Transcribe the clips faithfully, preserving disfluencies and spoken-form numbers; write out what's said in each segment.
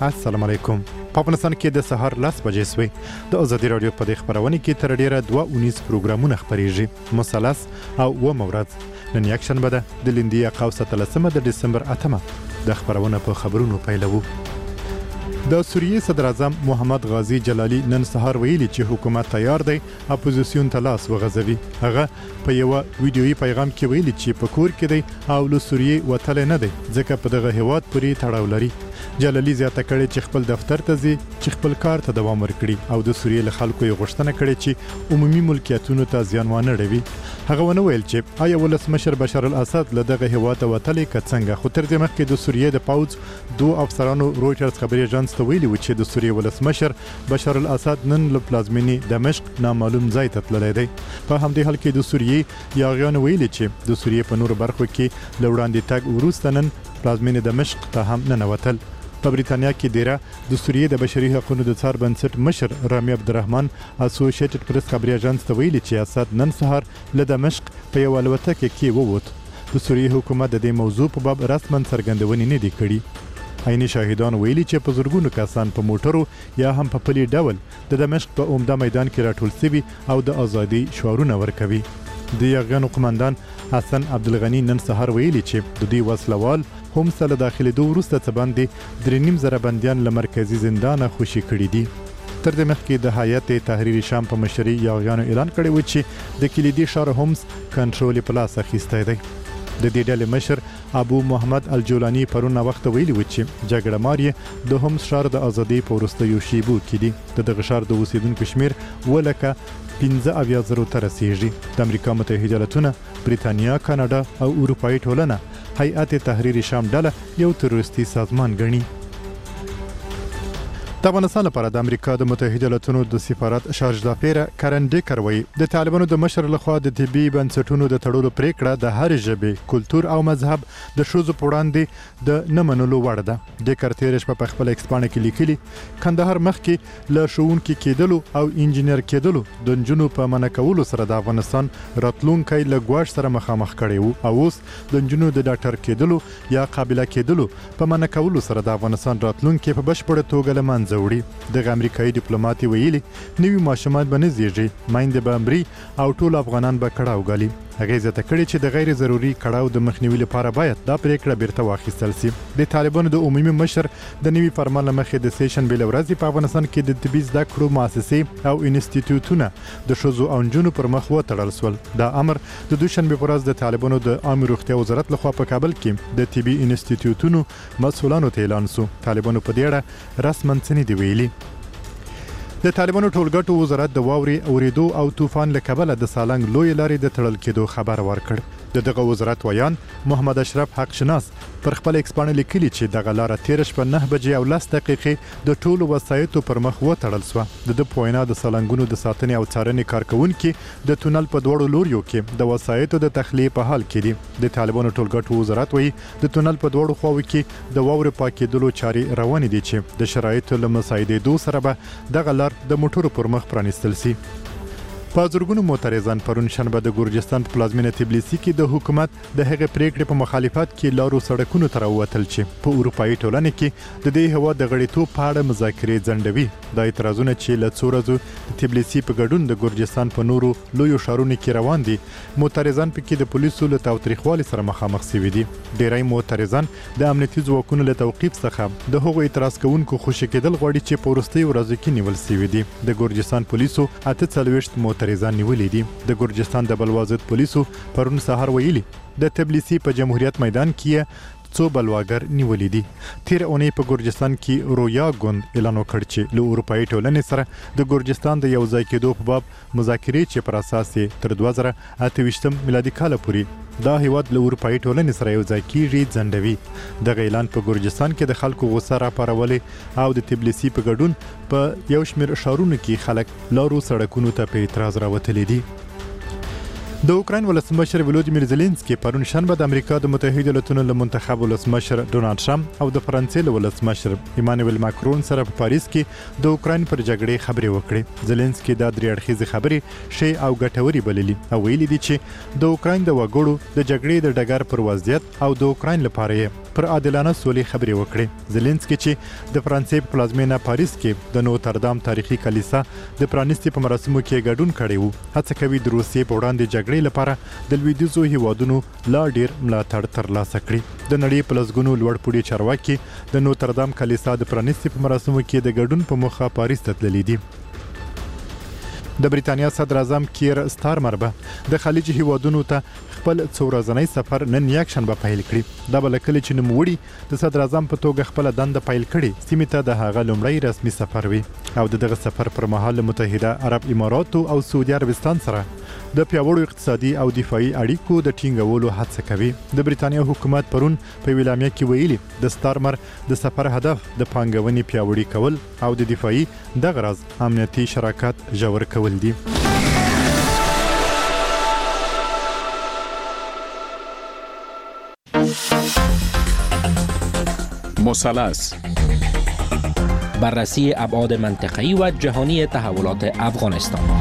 السلام علیکم. په افغانستان کې د سهار لس بجې سوې. د ازادي راډیو په دې خبرونه کې تر ډیره دوه اونیز پروګرامونه خپریږي. مثلث او و مورز. نن یک شنبه ده د لیندیا قوسه تلسمه د دسمبر اتمه. د خبرونه په خبرونو پیلوو. د سوریې صدر اعظم محمد غازی جلالی نن سهار ویلي چې حکومت تیار دی اپوزیسیون ته لاس وغځوي. هغه په یو ویډیویي پیغام کې ویلي چې په کور کې دی او له سوریې وتلی نه دی ځکه په دغه هیواد پورې تړاو لري. جلالی زیاته کړې چې خپل دفتر ته ځي چې خپل کار ته دوام ورکړي او د سوریې له خلکو یې غوښتنه کړې چې عمومي ملکیتونو ته زیان ونه رسوي. هغه ونه ویل چې آیا ولسمشر بشار الاسد له دغه هیواده وتلی که څنګه. خو تر دې مخکې د سوریې د پوځ دوه افسرانو رویټرز خبري اژانس ته ویلي و چې د سوریې ولسمشر بشار الاسد نن له پلازمینې دمشق نامعلوم ځای ته تللی دی. په همدې حال کې د سوریې یاغیانو ویلي چې د سوریې په نورو برخو کې له وړاندې تګ وروسته نن پلازمینې دمشق ته هم ننوتل. په بریتانیا کې دیره د سوریې د بشري حقوقو د څار بنسټ مشر رامي عبدالرحمن اسوسییټډ پریس خبري اژانس ته ویلي چې اسد نن سهار له دمشق په یو الوتکه کې ووت. د سوریې حکومت د دې موضوع په باب رسما څرګندونې نه دي کړي. عیني شاهدان ویلي چې په زرګونو کسان په موټرو یا هم په پلي ډول د دمشق په عمده میدان کې راټول سوي او د ازادي شعارونه ورکوي. د یاغیانو قماندان حسن عبدالغنی نن سهار ویلي چې د دوی وسلوال هم سره داخلېدو وروسته څه باندې درې نیم زره بندیان له مرکزي زندانه خوشي کړي دي. تر دې مخکې د هیات تحریر شام په مشرۍ یاغیانو اعلان کړی و چې د کلیدي ښار هومس کنټرول په لاس اخیستی دی. د دې ډلې مشر ابو محمد الجولانی پرون وخت ویلي و چې جګړه مار یې د هومس ښار د ازادۍ په وروستیو شیبو کې دي. د دغه ښار د اوسیدونکو شمیر ولکه پنځه اویا زرو ته رسیږي. د امریکا متحده ایالتونه، بریتانیا، کاناډا او اروپایي ټولنه هیئت تحریر شام ډله یو تروریستي سازمان ګڼي. د افغانستان لپاره د امریکا د متحده ایالتونو د سفارت شارج دافیر کرن ډیکر وایي د طالبانو د مشر لخوا د طبي بنسټونو د تړلو پریکړه د هر ژبې، کلتور او مذهب د ښځو په وړاندې د نه منلو وړ ده. ډیکر تېره شپه په خپله ایکس پاڼه کې لیکلي کندهار مخکې له ښوونکي کېدلو او انجینر کېدلو د نجونو په منع کولو سره د افغانستان راتلونکی له ګواښ سره مخامخ کړی و او اوس د نجونو د ډاکټر کېدلو یا قابله کېدلو په منع کولو سره د افغانستان راتلونکی په بشپړه توګه له منځه وړي. دغه امریکایي ډیپلوماټ ویلي نوي ماشومان به نه زیږي، میندې به مري او ټول افغانان به کړاو ګالي. هغې زیاته کړې چې د غیر ضروري کړاو د مخنیوي لپاره باید دا پریکړه بیرته واخیستل سي. د طالبانو د عمومي مشر د نوي فرمان له مخې د سې شنبې له ورځې په افغانستان کې د طبي زده کړو مؤسسې او انسټیټیوټونه د ښځو او نجونو پر مخ وتړل سول. دا امر د دوشنبې په ورځ د طالبانو د عامه روغتیا وزارت لخوا په کابل کې د طبي انسټیټیوټونو مسؤلانو ته اعلان سو. طالبانو په دې اړه رسما څه نه دي ویلي. د طالبانو ټولګټو وزارت د واورې اورېدو او طوفان له کبله د سالنګ لوی لارې د تړل کېدو خبر ورکړ. د دغه وزارت ویان محمد اشرف حق شناس پر خپل ایکس پاڼه لیکلي چې دغه لاره تېره شپه نه بجې او لس دقیقې د ټولو وسایطو پر مخ وتړل سوه. د ده په وینا د سالنګونو د ساتنې او څارنې کارکوونکي د تونل په دواړو لوریو کې د وسایطو د تخلیې په حال کې دي. د طالبانو ټولګټو وزارت وایي د تونل په دواړو خواو کې د واورې پاکېدلو چارې روانې دي چې د شرایطو له مساعدېدو سره به دغه لار د موټرو پر مخ پرانیستل سي. په زرګونو معترضان پرون شنبه د ګورجستان په پلازمینه تبلیسي کې د حکومت د هغې پریکړې په مخالفت کې لارو سړکونو ته راووتل چې په اروپایي ټولنه کې د دې هېواد د غړیتوب په اړه مذاکرې ځنډوي. دا اعتراضونه چې له څو ورځو د تبلیسي په ګډون د ګورجستان په نورو لویو ښارونو کې روان دي، معترضان پکې د پولیسو له تاوتریخوالي سره مخامخ سوي دي. ډیری معترضان د امنیتي ځواکونو له توقیف څخه د هغو اعتراض کوونکو خوشي کېدل غواړي چې په وروستیو ورځو کې نیول سوي دي. د ګورجستان پولیسو اته څلوېښت معترضان نیولي دي. د ګورجستان د بلوازد پولیسو پرون سهار ویلي د تبلیسي په جمهوریت میدان کې څو بلواګر نیولي دي. تیر اونۍ په ګورجستان کې رویا ګوند اعلان وکړ چې له اروپایي ټولنې سره د ګورجستان د یو ځای کېدو په باب مذاکرې چې پر اساس یې تر دوه زره اته ویشتم میلادي کاله پورې دا هیواد له اروپایي ټولنې سره یو ځای کېږي ځنډوي. دغه اعلان په ګورجستان کې د خلکو غوسه راپارولې او د تبلیسي په ګډون په یو شمېر ښارونو کې خلک لارو سړکونو ته په اعتراض راوتلي دي. د اوکراین ولسمشر ولودیمیر زيلنسکي پرون شنبه د امریکا د متحده ایالتونو له منتخب ولسمشر ډونالد ټرمپ او د فرانسې له ولسمشر ایمانوئل ماکرون سره په پاریس کې د اوکراین پر جګړې خبرې وکړې. زيلنسکي دا درې اړخیزې خبرې ښې او ګټورې بللي او ویلي دي چې د اوکراین د وګړو د جګړې د ډګر پر وضعیت او د اوکراین لپاره پر عادلانه سولې خبرې وکړې. زيلنسکي چې د فرانسې په پلازمینه پاریس کې د نوتردام تاریخي کلیسا د پرانیستي په مراسمو کې ګډون کړی وو. هڅه کوي د روسیې په وړاندې جګړې لپاره د لویدیځو هیوادونو لا ډیر ملاتړ ترلاسه کړي. د نړۍ په لسګونو لوړ پوړي چارواکي د نوتردام کلیسا د پرانیستي په مراسمو کې د ګډون په موخه پاریس ته تللي دي. د بریتانیا صدر اعظم کیر سټارمر به د خلیج هیوادونو ته خپل څو ورځنی سفر نن یکشنبه پیل کړي. دا بل کله چې نوموړي د صدر اعظم په توګه خپل دنده پیل کړي سیمه ته د هغه لومړی رسمي سفر وي او دغه سفر پر مهال متحده عرب اماراتو او سعودي عربستان سره د پیاوړو اقتصادي او دفاعي اړیکو د ټینګولو هڅه کوي. د بریتانیا حکومت پرون په ویلامیا کې ویلي د سټارمر د سفر هدف د پانګونې پیاوړي کول او د دفاعي د غرض امنیتي شراکت جوړ کول دي. مثلث بررسی ابعاد منطقه‌ای و جهانی تحولات افغانستان.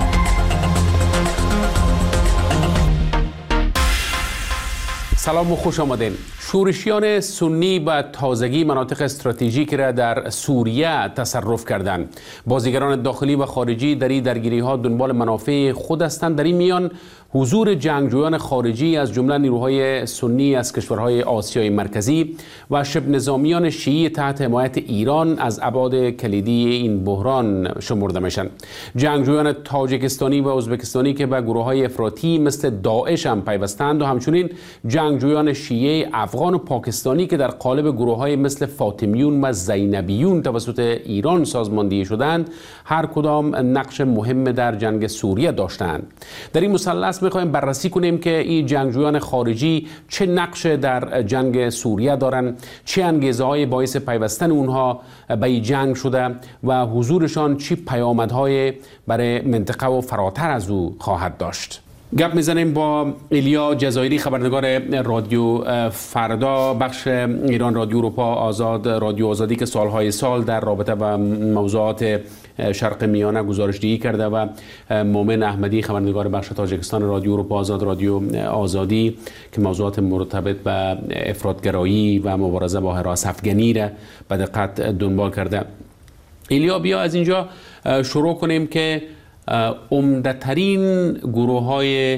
سلام و خوش آمدین. شورشیان سنی به تازگی مناطق استراتژیک را در سوریه تصرف کردند. بازیگران داخلی و خارجی در این درگیری ها دنبال منافع خود هستند. در این میان حضور جنگجویان خارجی از جمله نیروهای سنی از کشورهای آسیای مرکزی و شبه نظامیان شیعی تحت حمایت ایران از ابعاد کلیدی این بحران شمرده میشن. جنگجویان تاجیکستانی و ازبکستانی که به گروه‌های افراطی مثل داعش هم پیوستند و همچنین جنگجویان شیعه افغان و پاکستانی که در قالب گروه‌های مثل فاطمیون و زینبیون توسط ایران سازماندهی شدند هر کدام نقش مهم در جنگ سوریه داشتند. در این مثلث میخوایم بررسی کنیم که این جنگجویان خارجی چه نقش در جنگ سوریه دارن، چه انگیزه‌های باعث پیوستن اونها به این جنگ شده و حضورشان چه پیامدهای برای منطقه و فراتر از او خواهد داشت. گپ میزنیم با ایلیا جزایری، خبرنگار رادیو فردا، بخش ایران رادیو اروپا آزاد، رادیو آزادی که سالهای سال در رابطه با موضوعات شرق میانه گزارشدهی کرده و مومن احمدی، خبرنگار بخش تاجیکستان رادیو اروپا آزاد، رادیو آزادی که موضوعات مرتبط به افراطگرایی و مبارزه با هراس افغانی را به دقت دنبال کرده. ایلیا، بیا از اینجا شروع کنیم که عمده‌ترین گروه‌های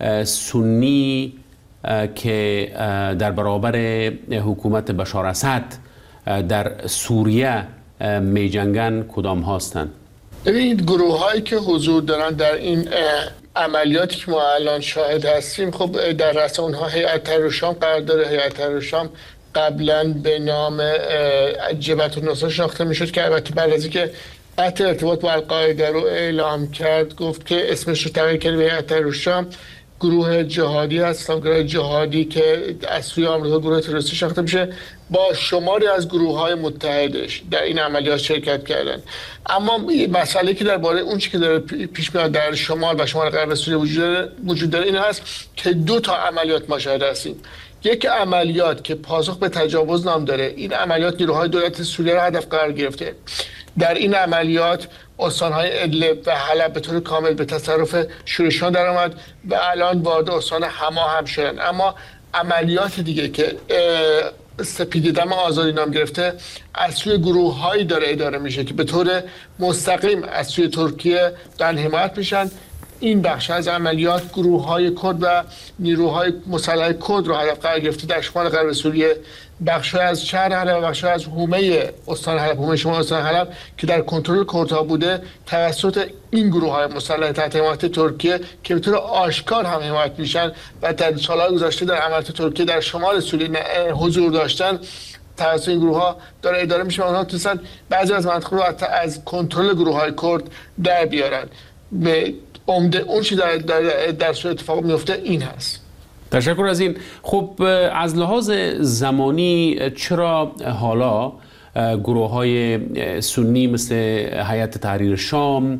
سنی که در برابر حکومت بشار اسد در سوریه می جنگن کدام هستند؟ ببینید، گروه‌هایی که حضور دارن در این عملیاتی که ما الان شاهد هستیم، خب در رأس اونها هیئت تحریر الشام قرار داره. هیئت تحریر الشام قبلا به نام جبهة النصرة شناخته میشد که البته بعد از اینکه قطع ارتباط با القاعده رو اعلام کرد گفت که اسمش رو تغییر کرد به هیئت تحریر الشام. گروه جهادی هست، گروه جهادی که از سوی آمریکا گروه تروریستی شناخته میشه، با شماری از گروه‌های متحدش در این عملیات شرکت کردن. اما مسئله که درباره اون چیزی که داره پیش میاد در شمال و شمال غرب سوریه وجود داره این هست که دو تا عملیات ما شاهد هستیم. یک عملیات که پاسخ به تجاوز نام داره، این عملیات نیروهای دولت سوریه را هدف قرار گرفته. در این عملیات استان‌های ادلب و حلب به طور کامل به تصرف شورشیان در آمد و الان وارد استان حما هم شدن. اما عملیات دیگه که سپید دم آزادی نام گرفته از سوی گروه‌هایی داره اداره میشه که به طور مستقیم از سوی ترکیه دارن حمایت میشن. این بخش از عملیات گروه‌های کرد و نیروهای مسلح کرد رو هدف قرار گرفته در شمال غرب سوریه. بخش از شهر حلب و بخش از حومه استان حلب، حومه شمال استان حلب که در کنترل کردها بوده توسط این گروه‌های مسلح تحت حمایت ترکیه که به طور آشکار هم حمایت میشن و در سال‌های گذشته در عملیات ترکیه در شمال سوریه حضور داشتن توسط این گروه‌ها داره اداره میشه. اونها تونستن بعضی از مناطق رو از کنترل گروه‌های کرد در بیارن. به عمده اون چی در در در صورت اتفاق میفته این هست. تشکر از این. خب از لحاظ زمانی چرا حالا گروه‌های سنی مثل هیئت تحریر شام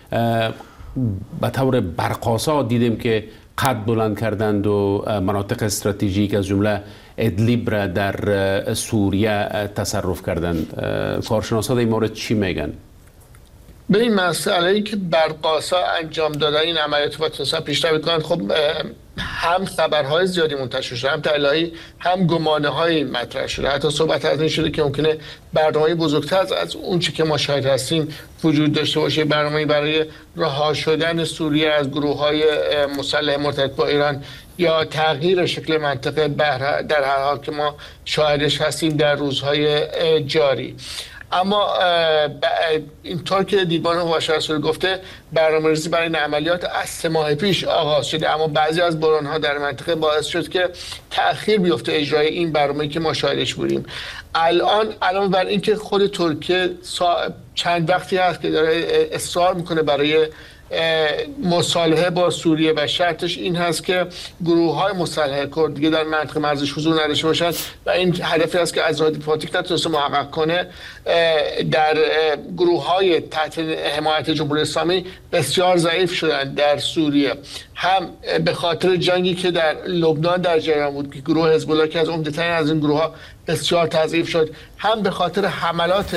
به طور برق‌آسا دیدیم که قد بلند کردند و مناطق استراتژیک از جمله ادلیب را در سوریه تصرف کردند؟ کارشناسان در این مورد چی میگن؟ به این مسئله‌ای که برق‌آسا انجام دادن این عملیات و تونستن پیشرفت کنند، خب هم خبرهای زیادی منتشر شده، هم تحلیل‌های هم گمانه‌های مطرح شده. حتی صحبت از این شده که ممکنه برنامه‌ای بزرگتر از, از اون چی که ما شاهد هستیم وجود داشته باشه، برنامه‌ای برای رها شدن سوریه از گروه‌های مسلح مرتبط با ایران یا تغییر شکل منطقه بحر در هر حال که ما شاهدش هستیم در روزهای جاری. اما اینطور که دیدبان مباشر رسول گفته برنامه‌ریزی برای این عملیات از سه ماه پیش آغاز شده، اما بعضی از بحران‌ها در منطقه باعث شد که تأخیر بیفته اجرای این برنامه‌ای که ما شاهدش بودیم. الان علاوه بر اینکه خود ترکیه چند وقتی هست که داره اصرار میکنه برای مصالحه با سوریه و شرطش این هست که گروه های مسلح کرد دیگه در منطقه مرزش حضور نداشته باشند و این هدفی است که از راه دیپلماتیک نتونسته محقق کنه، در گروه های تحت حمایت جمهوری اسلامی بسیار ضعیف شدن در سوریه، هم به خاطر جنگی که در لبنان در جریان بود که گروه حزب الله که از عمده‌ترین از این گروه ها بسیار تضعیف شد، هم به خاطر حملات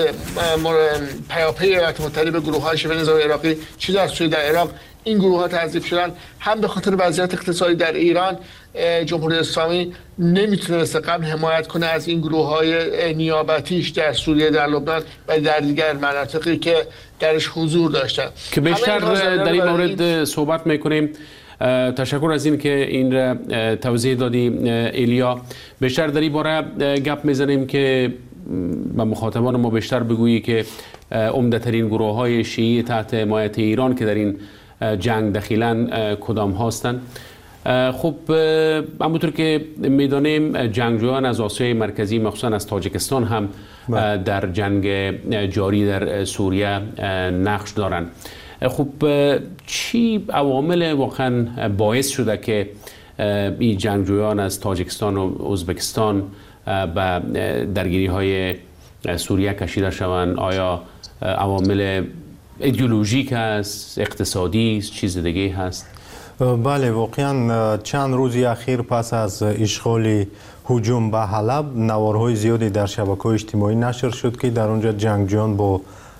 پیاپی ایالات متحده به گروه های شبه نظامی عراقی چیز از سوی در عراق این گروه ها تضعیف شدن، هم به خاطر وضعیت اقتصادی در ایران جمهوری اسلامی نمیتونه مثل قبل حمایت کنه از این گروه های نیابتیش در سوریه، در لبنان و در دیگر مناطقی که درش حضور داشتن که بیشتر در این مورد صحبت میکنیم. تشکر از این که این را توضیح دادی ایلیا. بیشتر در این باره گپ میزنیم که با مخاطبان ما بیشتر بگویی که عمده ترین گروه های شیعی تحت حمایت ایران که در این جنگ دخیلن کدام هستند. خب همونطور که میدانیم جنگجویان از آسیای مرکزی مخصوصا از تاجیکستان هم در جنگ جاری در سوریه نقش دارند. خب چی عوامل واقعا باعث شده که این جنگجویان از تاجیکستان و ازبکستان به درگیری های سوریه کشیده شوند؟ آیا عوامل ایدئولوژیک است، اقتصادی است، چیز دیگه هست؟ بله، واقعا چند روزی اخیر پس از اشغال هجوم به حلب نوارهای زیادی در شبکه‌های اجتماعی نشر شد که در اونجا جنگجویان با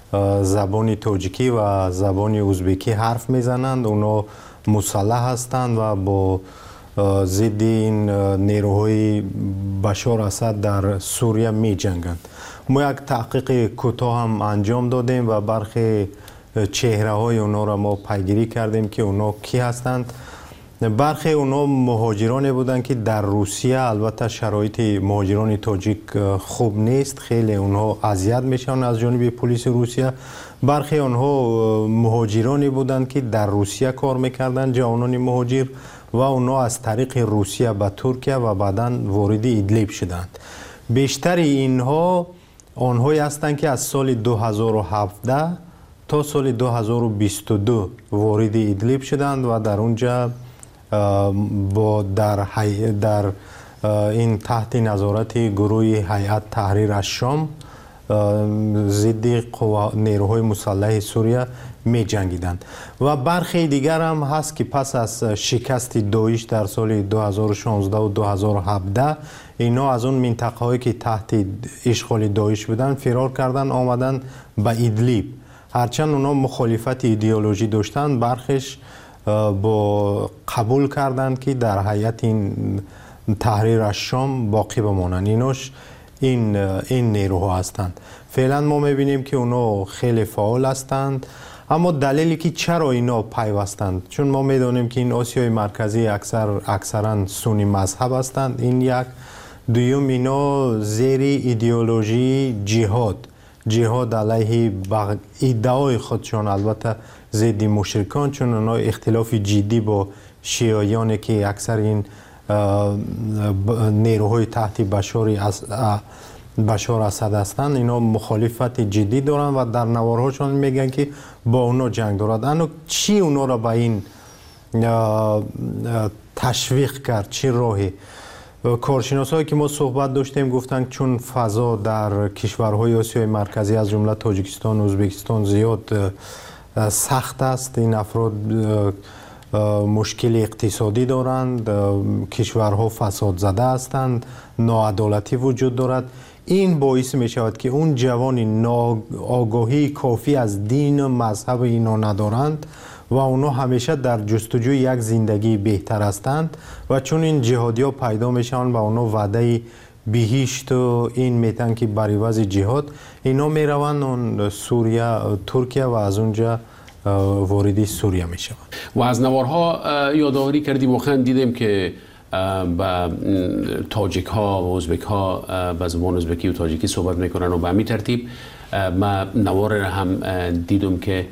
زبان تاجیکی و زبان ازبکی حرف میزنند. اونا مسلح هستند و با ضد این نیروهای بشار اسد در سوریه می جنگند. ما یک تحقیق کوتاه هم انجام دادیم و برخی چهره های اونا را ما پیگیری کردیم که اونا کی هستند. برخی اونا مهاجرانی بودند که در روسیه، البته شرایط مهاجران تاجیک خوب نیست، خیلی اونها اذیت میشن از جانب پلیس روسیه. برخی اونها مهاجرانی بودند که در روسیه کار میکردن، جوانان مهاجر، و اونها از طریق روسیه به ترکیه و بعداً وارد ادلیب شدند. بیشتر اینها آنهایی هستند که از سال دو هزار و هفده تا سال دو هزار و بیست و دو وارد ادلیب شدند و در اونجا با در, در این تحت نظارت گروه هیئت تحریر الشام ضد نیروهای مسلح سوریه می جنگیدند. و برخی دیگر هم هست که پس از شکست داعش در سال دو هزار و شانزده و دو هزار و هفده اینا از اون منطقه هایی که تحت اشغال داعش بودن فرار کردن آمدن به ادلیب. هرچند اونا مخالفت ایدئولوژی داشتن، برخیش با قبول کردند که در هیئت این تحریر الشام باقی بمانند. اینوش این این نیروها هستند. فعلا ما میبینیم که اونا خیلی فعال هستند، اما دلیلی که چرا اینا پیوستند، چون ما میدونیم که این آسیای مرکزی اکثر اکثرا سنی مذهب هستند. این یک. دوم، اینا زیر ایدئولوژی جهاد جهاد علیه ادعای خودشان، البته ضد مشرکان، چون اونا اختلاف جدی با شیعیانی که اکثر این نیروهای تحت بشار بشار اسد هستند، اینا مخالفت جدی دارن و در نوارهاشون میگن که با اونا جنگ دارد. اما چی اونا را به این تشویق کرد؟ چی راهی؟ کارشناسایی که ما صحبت داشتیم گفتن چون فضا در کشورهای آسیای مرکزی از جمله تاجیکستان و ازبکستان زیاد سخت است، این افراد مشکل اقتصادی دارند، کشورها فساد زده هستند، ناعدالتی وجود دارد. این باعث می شود که اون جوانی آگاهی کافی از دین و مذهب اینا ندارند و اونها همیشه در جستجوی یک زندگی بهتر هستند و چون این جهادی ها پیدا میشن و اونها وعده بهشت و این میتن که بر عوض جهاد اینا میروند اون سوریه ترکیه و از اونجا واردی سوریه میشوند. و از نوارها یادآوری کردیم، واقعا دیدیم که با تاجیک ها و ازبک ها با زبان ازبکی و تاجیکی صحبت میکنن و به همین ترتیب ما نوار هم دیدم که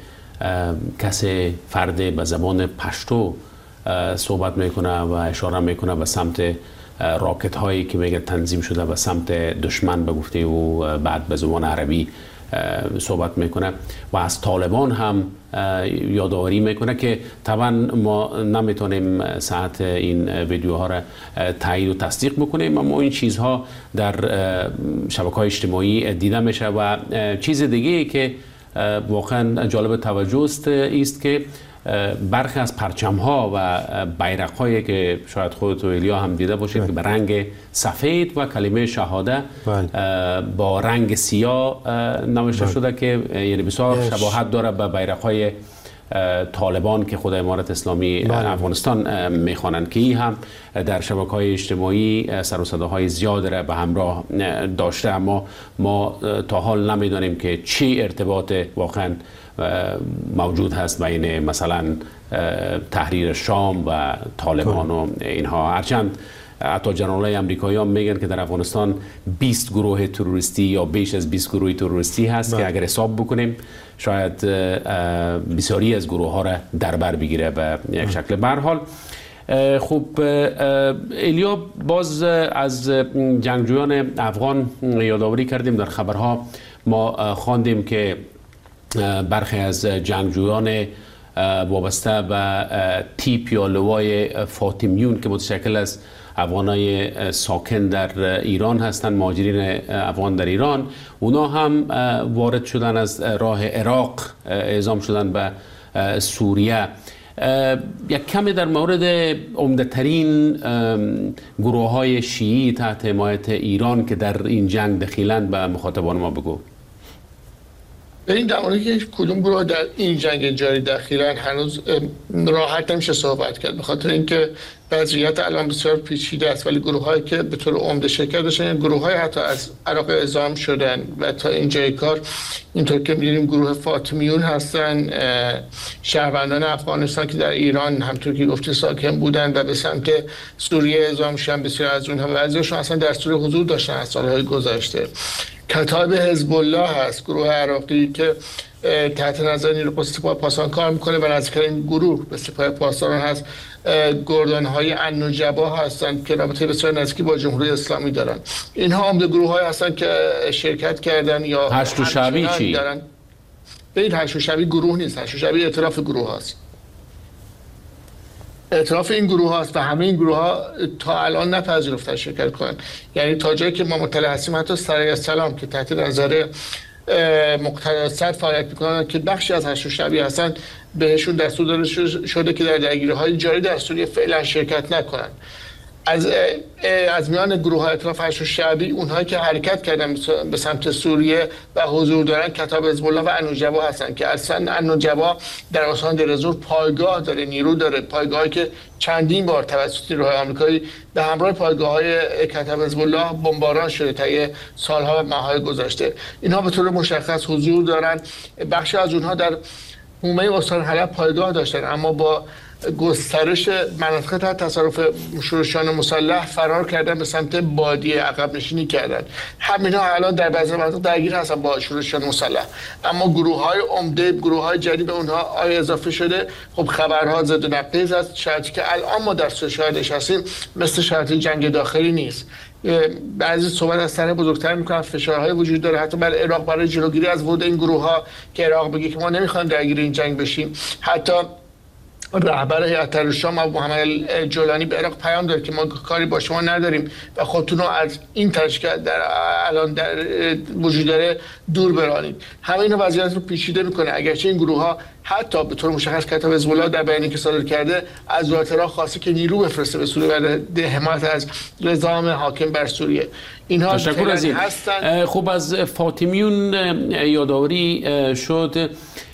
کسی فرد به زبان پشتو صحبت میکنه و اشاره میکنه به سمت راکت هایی که میگه تنظیم شده به سمت دشمن به گفته و بعد به زبان عربی صحبت میکنه و از طالبان هم یادآوری میکنه که طبعا ما نمیتونیم ساعت این ویدیوها را تایید و تصدیق بکنیم، اما این چیزها در شبکه‌های اجتماعی دیده میشه. و چیز دیگه که واقعا جالب توجه است است که برخی از پرچم ها و بیرق هایی که شاید خودت و ایلیا هم دیده باشید که به رنگ سفید و کلمه شهاده با رنگ سیاه نوشته شده که یعنی بسیار شباهت داره به بیرق های طالبان که خود امارت اسلامی افغانستان میخوانند که این هم در شبکه‌های اجتماعی سر و صداهای زیاد را به همراه داشته، اما ما تا حال نمیدانیم که چی ارتباط واقعا موجود هست بین مثلا تحریر شام و طالبان و اینها. هرچند حتی جنرالای امریکایی هم میگن که در افغانستان بیست گروه تروریستی یا بیش از بیست گروه تروریستی هست که اگر حساب بکنیم شاید بسیاری از گروه ها را در بر بگیره به یک شکل. به هر حال خب ایلیا، باز از جنگجویان افغان یادآوری کردیم. در خبرها ما خواندیم که برخی از جنگجویان وابسته به تیپ یا لوای فاطمیون که متشکل از افغانای ساکن در ایران هستند، مهاجرین افغان در ایران، اونا هم وارد شدن از راه عراق، اعزام شدن به سوریه. یک کمی در مورد عمده‌ترین گروه های شیعی تحت حمایت ایران که در این جنگ دخیلند به مخاطبان ما بگو. به این در مورد که کدوم گروه در این جنگ جاری دخیلن هنوز راحت نمیشه صحبت کرد، به خاطر اینکه وضعیت الان بسیار پیچیده است، ولی گروه هایی که به طور عمده شرکت داشتن، گروه های حتی از عراق اعزام شدن و تا اینجای کار اینطور که می‌دونیم گروه فاطمیون هستن، شهروندان افغانستان که در ایران همطور که گفتی ساکن بودن و به سمت سوریه اعزام شدن. بسیار از اونها بعضیشون اصلا در سوریه حضور داشتن از سالهای گذشته. کتاب حزب الله هست، گروه عراقی که تحت نظر نیروی سپاه پاسداران کار میکنه و نزدیکترین گروه به سپاه پاسداران هست گردانهای النجبا هستند که رابطه بسیار نزدیکی با جمهوری اسلامی دارن. اینها عمده گروه های هستند که شرکت کردن یا هشت و شبی چی؟ دارن. به این هشت و شبی گروه نیست، هشت و شبی ائتلاف گروه هست. ائتلاف این گروه هاست و همه این گروه ها تا الان نپذیرفتن شرکت کنن. یعنی تا جایی که ما مطلع هستیم حتی سرای سلام که تحت نظر مقتدی صدر فعالیت میکنن که بخشی از هشت و شبی هستن، بهشون دستور داده شده که در درگیری های جاری در سوریه فعلا شرکت نکنن. از از میان گروه های ائتلاف هشت و شبی اونهایی که حرکت کردن به سمت سوریه و حضور دارن کتاب حزب الله و النجبا هستن که اصلا النجبا در استان دیر پایگاه داره، نیرو داره، پایگاهی که چندین بار توسط نیروهای آمریکایی به همراه پایگاه‌های کتاب حزب الله بمباران شده طی سالها و ماه‌های گذشته. اینها به طور مشخص حضور دارن. بخشی از اونها در حومه استان حلب پایگاه داشتن، اما با گسترش مناطق تحت تصرف شورشیان مسلح فرار کردن به سمت بادیه، عقب نشینی کردن. همینا الان در بعضی مناطق درگیر هستن با شورشیان مسلح، اما گروه های عمده، گروه های جدید به اونها آیا اضافه شده؟ خب خبرها زد و نقیض است. شرطی که الان ما در شاهدش هستیم مثل شرط جنگ داخلی نیست. بعضی صحبت از سر بزرگتر میکنن، فشارهای وجود داره حتی بر عراق برای جلوگیری از ورود این گروه ها که عراق بگه که ما نمیخوایم درگیر این جنگ بشیم. حتی رهبر هیئت تحریر شام ابو محمد جولانی به عراق پیام داد که ما کاری با شما نداریم و خودتون رو از این تشکیل در الان در وجود داره دور برانید. همه این وضعیت رو پیچیده میکنه، اگرچه این گروه ها حتی به طور مشخص کتاب حزب الله در بیانیه که صادر کرده از دولت عراق خواسته که نیرو بفرسته به سوریه برای حمایت از نظام حاکم بر سوریه. اینها تشکر از این. هستن. خب از فاطمیون یادآوری شد.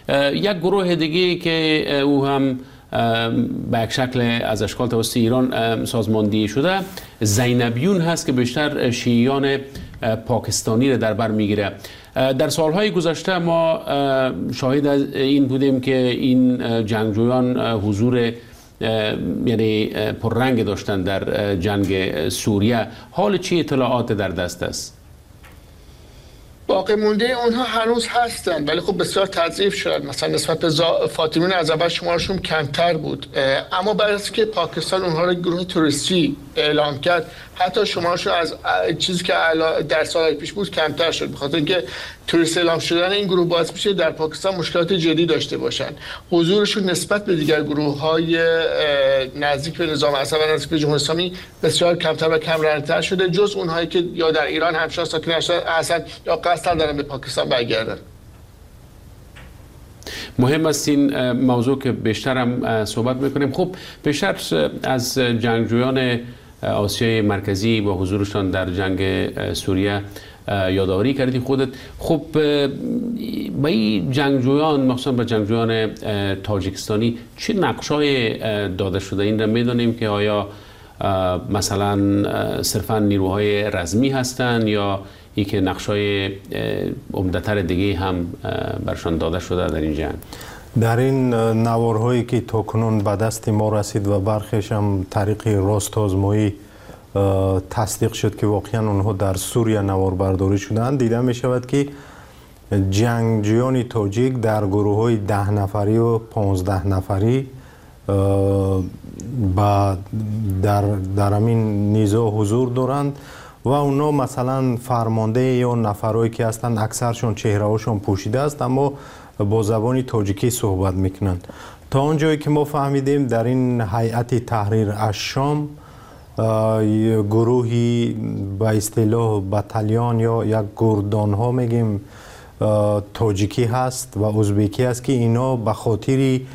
یک گروه دیگه که او هم به یک شکل از اشکال توسط ایران سازماندهی شده زینبیون هست که بیشتر شیعیان پاکستانی را در بر میگیره. در سالهای گذشته ما شاهد این بودیم که این جنگجویان حضور یعنی پررنگ داشتن در جنگ سوریه. حال چی اطلاعات در دست است؟ باقی مونده اونها هنوز هستن ولی خب بسیار تضعیف شدن. مثلا نسبت به فاطمیون از اول شمارشون کمتر بود، اما بعد از که پاکستان اونها رو گروه توریستی اعلام کرد حتی شمارشون از چیزی که در سالهای پیش بود کمتر شد، بخاطر اینکه توریست اعلام شدن این گروه باعث میشه در پاکستان مشکلات جدی داشته باشن. حضورشون نسبت به دیگر گروه‌های نزدیک به نظام اسد و نزدیک به جمهوری اسلامی بسیار کمتر و کم رنگ‌تر شده، جز اونهایی که یا در ایران همشاه ساکن هستند یا قصد دارن به پاکستان برگردن. مهم است این موضوع که بیشتر هم صحبت میکنیم. خب بیشتر از جنگجویان آسیای مرکزی با حضورشان در جنگ سوریه یادآوری کردی خودت. خب با این جنگجویان مخصوصا با جنگجویان تاجیکستانی چه نقشای داده شده؟ این را میدونیم که آیا مثلا صرفا نیروهای رزمی هستند یا ای که نقشای عمده‌تر دیگه هم برشان داده شده در این جنگ؟ در این نوارهایی که تاکنون به دست ما رسید و برخیش هم طریق راست آزمایی تصدیق شد که واقعا اونها در سوریه نوار برداری شدند، دیده می شود که جنگجویان تاجیک در گروه های ده نفری و پانزده نفری در در همین نیزه حضور دارند و اونا مثلا فرمانده یا نفرایی که هستند اکثرشون چهره‌هاشون پوشیده است اما با زبان تاجیکی صحبت میکنند. تا اونجایی که ما فهمیدیم در این هیئت تحریر الشام گروهی به اصطلاح بتالیون یا یک گردان ها میگیم تاجیکی هست و ازبکی هست که اینا به خاطری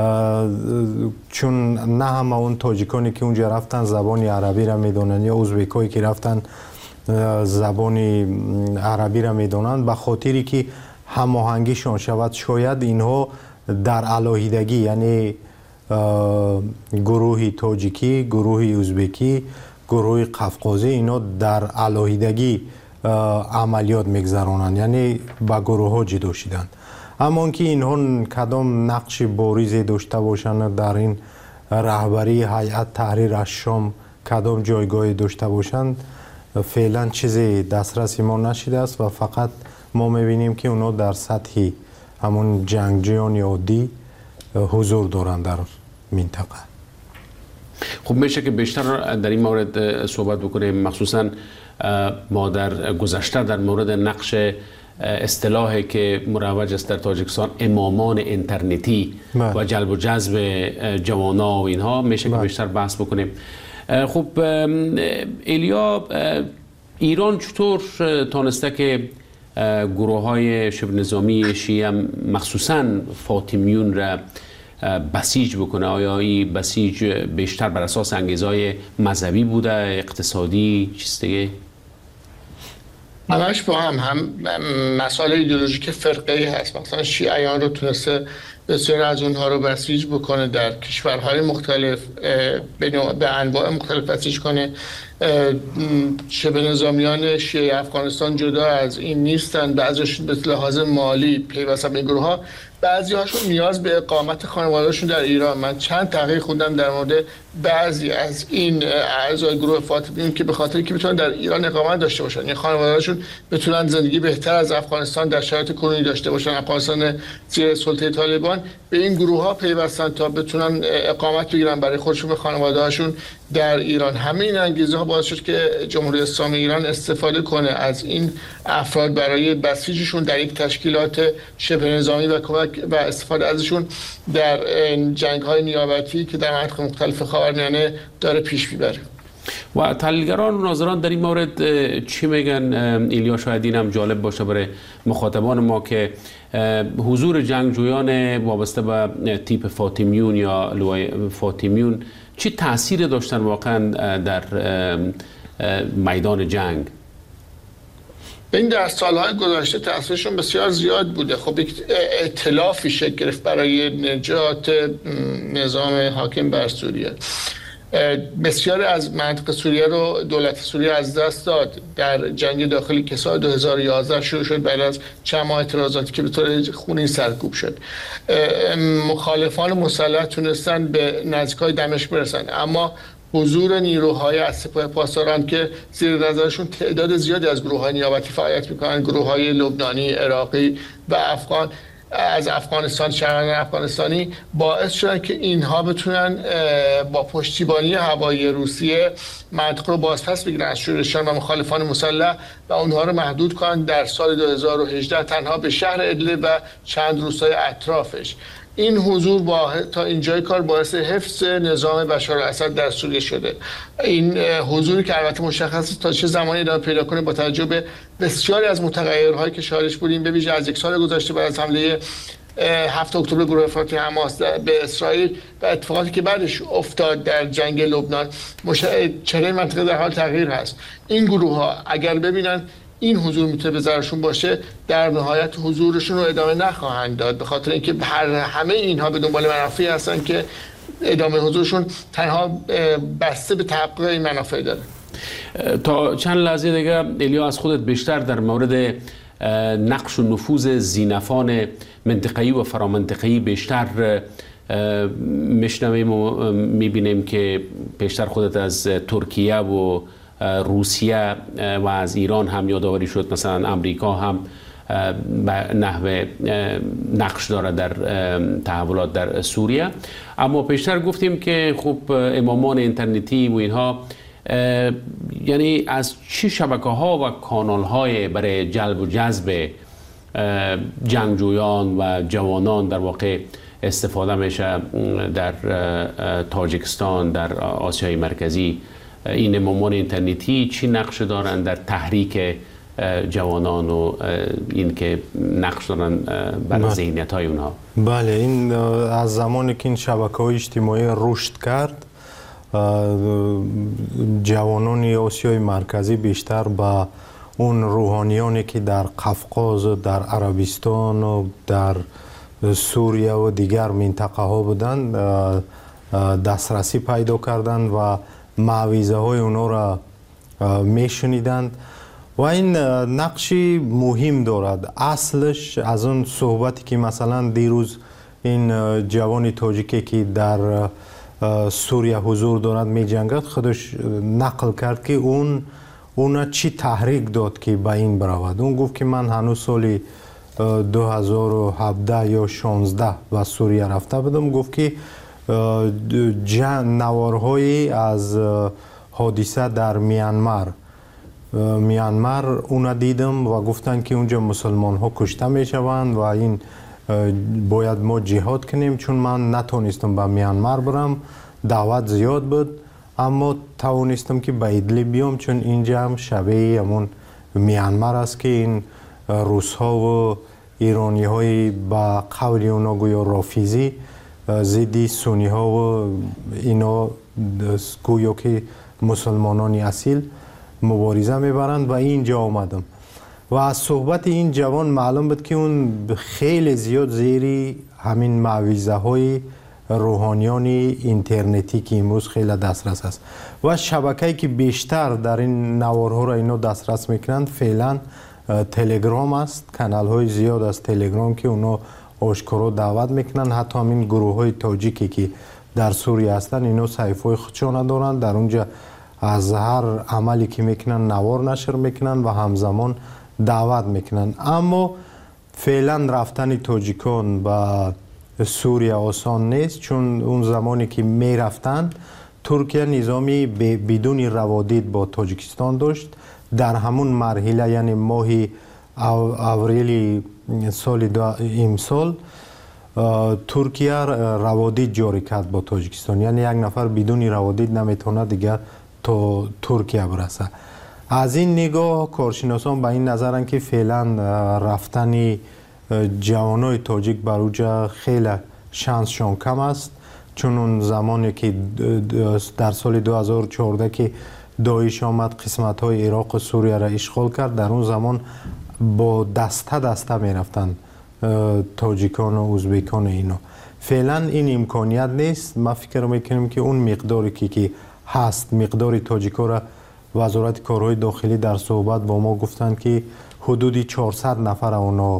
چون نه همه اون تاجیکانی که اونجا رفتن زبان عربی را میدونن یا ازبکایی که رفتن زبان عربی را میدونن، به خاطری که هماهنگیشون شود شاید اینها در علاهیدگی یعنی گروهی تاجیکی، گروهی ازبکی، گروهی قفقازی اینا در علاهیدگی عملیات میگذرانند، یعنی با گروه ها جدا شدند. اما که اینها کدام نقش باریزی داشته باشند در این رهبری هیئت تحریر الشام، کدام جایگاهی داشته باشند، فعلا چیزی دسترسی ما نشده است و فقط ما میبینیم که اونا در سطح همون جنگجویان عادی حضور دارند در منطقه. خب میشه که بیشتر در این مورد صحبت بکنیم، مخصوصا ما در گذشته در مورد نقش اصطلاحی که مروج است در تاجیکستان امامان اینترنتی و جلب و جذب جوانا و اینها، میشه که بیشتر بحث بکنیم. خب ایلیا، ایران چطور تانسته که گروه های شبه نظامی شیعه مخصوصا فاطمیون را بسیج بکنه؟ آیا این بسیج بیشتر بر اساس انگیزهای مذهبی بوده، اقتصادی، چیز دیگه؟ همش با هم هم مسائل ایدئولوژیک فرقه‌ای هست. مثلا شیعیان رو تونسته بسیار از اونها رو بسیج بکنه، در کشورهای مختلف به انواع مختلف بسیج کنه. شبه نظامیان شیعه افغانستان جدا از این نیستن، بعضیشون به لحاظ مالی پیوسته به این گروه ها، بعضی هاشون نیاز به اقامت خانواده‌شون در ایران. من چند تحقیق خوندم در مورد بعضی از این اعضای گروه فاطمیون که به خاطر که بتونن در ایران اقامت داشته باشن، یعنی خانواده‌شون بتونن زندگی بهتر از افغانستان در شرایط کنونی داشته باشن، افغانستان زیر سلطه طالبان، به این گروه ها پیوستن تا بتونن اقامت بگیرن برای خودشون و خانواده‌هاشون در ایران. همین انگیزه ها باعث شد که جمهوری اسلامی ایران استفاده کنه از این افراد برای بسیجشون در یک تشکیلات شبه نظامی و کمک و استفاده ازشون در جنگ‌های نیابتی که در مناطق مختلف خاورمیانه داره پیش میبره. و تحلیلگران و ناظران در این مورد چی میگن؟ ایلیا، شاید این هم جالب باشه برای مخاطبان ما که حضور جنگجویان وابسته به تیپ فاطمیون یا لوای فاطمیون چی تأثیر داشتن واقعا در میدان جنگ؟ این در سالهای گذشته تاثیرشون بسیار زیاد بوده. خب یک ائتلافی شکل گرفت برای نجات نظام حاکم بر سوریه. بسیاری از منطقه سوریه رو دولت سوریه از دست داد در جنگ داخلی که سال دو هزار و یازده شروع شد بعد از چند ماه اعتراضاتی که به طور خونین سرکوب شد. مخالفان مسلح تونستن به نزدیکای دمشق برسن، اما حضور نیروهای از سپاه پاسداران که زیر نظرشون تعداد زیادی از گروه‌های نیابتی فعالیت می‌کنن، گروه‌های لبنانی، عراقی و افغان از افغانستان، شهروندان افغانستانی، باعث شدن که اینها بتونن با پشتیبانی هوایی روسیه منطقه رو بازپس بگیرن از شورشیان و مخالفان مسلح و اونها رو محدود کنن در سال دو هزار و هجده تنها به شهر ادلب و چند روستای اطرافش. این حضور با تا اینجای کار باعث حفظ نظام بشار الاسد در سوریه شده. این حضوری که البته مشخص تا چه زمانی ادامه پیدا کنه با توجه به بسیاری از متغیرهایی که شاهدش بودیم، به ویژه از یک سال گذشته بعد از حمله هفت اکتبر گروه افراطی حماس به اسرائیل و اتفاقاتی که بعدش افتاد در جنگ لبنان، چهره منطقه در حال تغییر هست. این گروه ها اگر ببینن این حضور میتونه به ضررشون باشه، در نهایت حضورشون رو ادامه نخواهند داد، به خاطر اینکه هر همه اینها به دنبال منافعی هستن که ادامه حضورشون تنها بسته به تحقق این منافع داره. تا چند لحظه دیگه الیا از خودت بیشتر در مورد نقش و نفوذ زینفان منطقه‌ای و فرامنطقه‌ای بیشتر میشنویم و میبینیم که بیشتر خودت از ترکیه و روسیه و از ایران هم یادآوری شد، مثلا امریکا هم به نحو نقش داره در تحولات در سوریه. اما پیشتر گفتیم که خب امامان اینترنتی و اینها یعنی از چه شبکه ها و کانال های برای جلب و جذب جنگجویان و جوانان در واقع استفاده میشه در تاجیکستان، در آسیای مرکزی؟ این امامان اینترنتی چی نقش دارن در تحریک جوانان و این که نقش دارن بر ذهنیت های اونها؟ بله، این از زمانی که این شبکه های اجتماعی رشد کرد، جوانان آسیای مرکزی بیشتر با اون روحانیانی که در قفقاز و در عربستان و در سوریه و دیگر منطقه ها بودند دسترسی پیدا کردند و معویزه های اونا را میشنیدند و این نقشی مهم دارد. اصلش از اون صحبتی که مثلا دیروز این جوان تاجیکی که در سوریه حضور دارد می جنگد خودش نقل کرد که اون اون چی تحریک داد که به این برود. اون گفت که من هنوز سال دو هزار و هفده یا شانزده و سوریه رفته بودم. گفت که نوارهایی از حادثه در میانمار میانمار اون دیدم و گفتن که اونجا مسلمان ها کشته می شوند و این باید ما جهاد کنیم. چون من نتونستم به میانمار برم، دعوت زیاد بود، اما توانستم که به ادلب بیام چون اینجا هم شبیه همون میانمار است که این روس ها و ایرانی های با قول اونا گویا رافیزی ضد سنی ها و اینا گویا که مسلمانانی اصیل مبارزه میبرند و اینجا آمدم و از صحبت این جوان معلوم بود که اون خیلی زیاد زیری همین معویزه های روحانیانی اینترنتی که امروز خیلی دسترس است و شبکه‌ای که بیشتر در این نوارها را اینا دسترس میکنند فعلا تلگرام است. کانال های زیاد از تلگرام که اونا آشکارا دعوت میکنن. حتی همین گروه های تاجیکی که در سوریه هستن اینا صحیفه های خودشان دارن، در اونجا از هر عملی که میکنن نوار نشر میکنن و همزمان دعوت میکنن. اما فعلا رفتن تاجیکان به سوریه آسان نیست، چون اون زمانی که میرفتن ترکیه نظامی بدون روادید با تاجیکستان داشت. در همون مرحله یعنی ماه اوریل سال امسال ترکیه روادید جاری کرد با تاجیکستان، یعنی یک نفر بدون روادید نمیتونه دیگه تا ترکیه برسه. از این نگاه کارشناسان به این نظرن که فعلا رفتن جوانای تاجیک بر اونجا خیلی شانسشان کم است، چون اون زمانی که در سال دو هزار و چهارده که داعش آمد قسمت های عراق و سوریه را اشغال کرد، در اون زمان با دسته دسته می رفتن تاجیکان و ازبکان اینو. فعلا این امکانیت نیست. ما فکر میکنیم که اون مقداری که, که هست، مقداری تاجیکا را وزارت کارهای داخلی در صحبت با ما گفتن که حدودی چهارصد نفر اونا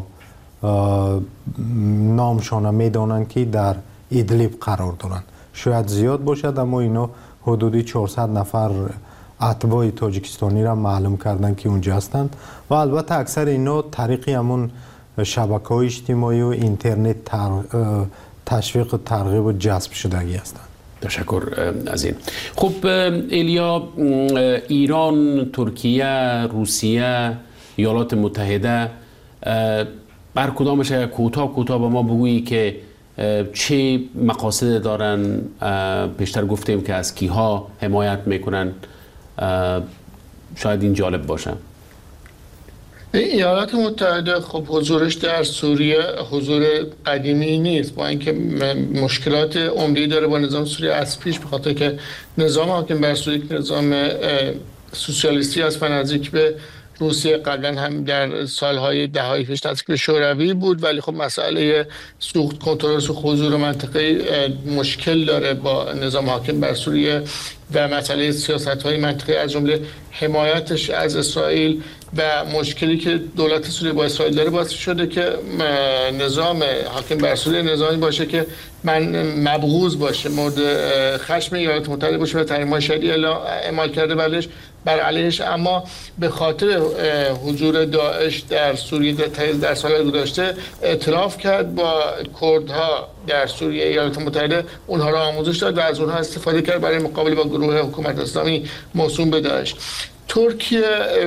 نامشان میدانن که در ادلیب قرار دارن. شاید زیاد باشد اما اینا حدودی چهارصد نفر اتباع تاجیکستانی را معلوم کردن که اونجا هستند و البته اکثر اینا طریقی همون شبکه‌های اجتماعی و اینترنت تشویق و ترغیب و جذب شدگی هستند. تشکر از این. خب ایلیا، ایران، ترکیه، روسیه، ایالات متحده، بر کدامش کوتاه کوتاه با ما بگویی که چه مقاصد دارن؟ پیشتر گفتیم که از کیها حمایت میکنن، شاید این جالب باشه. ایالات متحده خب حضورش در سوریه حضور قدیمی نیست، با اینکه مشکلات عمده‌ای داره با نظام سوریه از پیش، به خاطر که نظام حاکم بر سوریه نظام سوسیالیستی است و نزدیک به روسیه، قبلا هم در سالهای دههای پیش نزدیک به شوروی بود، ولی خب مسئله سوخت کنترل سوخت حضور منطقه مشکل داره با نظام حاکم بر سوریه و مسئله سیاست‌های منطقه از جمله حمایتش از اسرائیل و مشکلی که دولت سوریه با اسرائیل داره باعث شده که نظام حاکم بر سوریه نظامی باشه که من مبغوض باشه، مورد خشم ایالات متحده باشه و تحریم‌های شدیدی اعمال کرده بلش بر علیهش. اما به خاطر حضور داعش در سوریه در سال‌های گذشته اعتراف کرد با کردها در سوریه. ایالات متحده اونها را آموزش داد و از اونها استفاده کرد برای مقابله با گروه حکومت اسلامی موسوم به داعش. ترکیه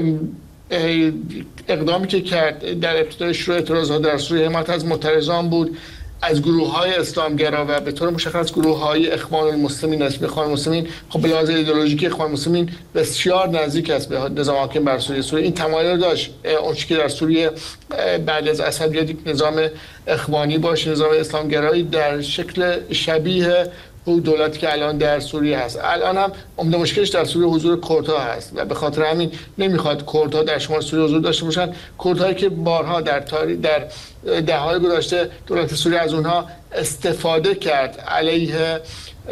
اقدامی که کرد در ابتدای شروع اعتراضات در سوریه حمایت از معترضان بود، از گروه‌های اسلامگرا و به طور مشخص گروه‌های اخوان المسلمین است. اخوان المسلمین خب به لحاظ ایدئولوژیکی اخوان المسلمین بسیار نزدیک است به نظام حاکم بر سوریه. سوریه این تمایل داشت اون که در سوریه بعد از اسد بیاد یک نظام اخوانی باشه، نظام اسلامگرایی در شکل شبیه او دولتی که الان در سوریه هست. الان هم عمده مشکلش در سوریه حضور کردها هست و به خاطر همین نمیخواد کردها در شمال سوریه حضور داشته باشن. کردهایی که بارها در تاریخ در دهه‌های گذشته دولت سوریه از اونها استفاده کرد علیه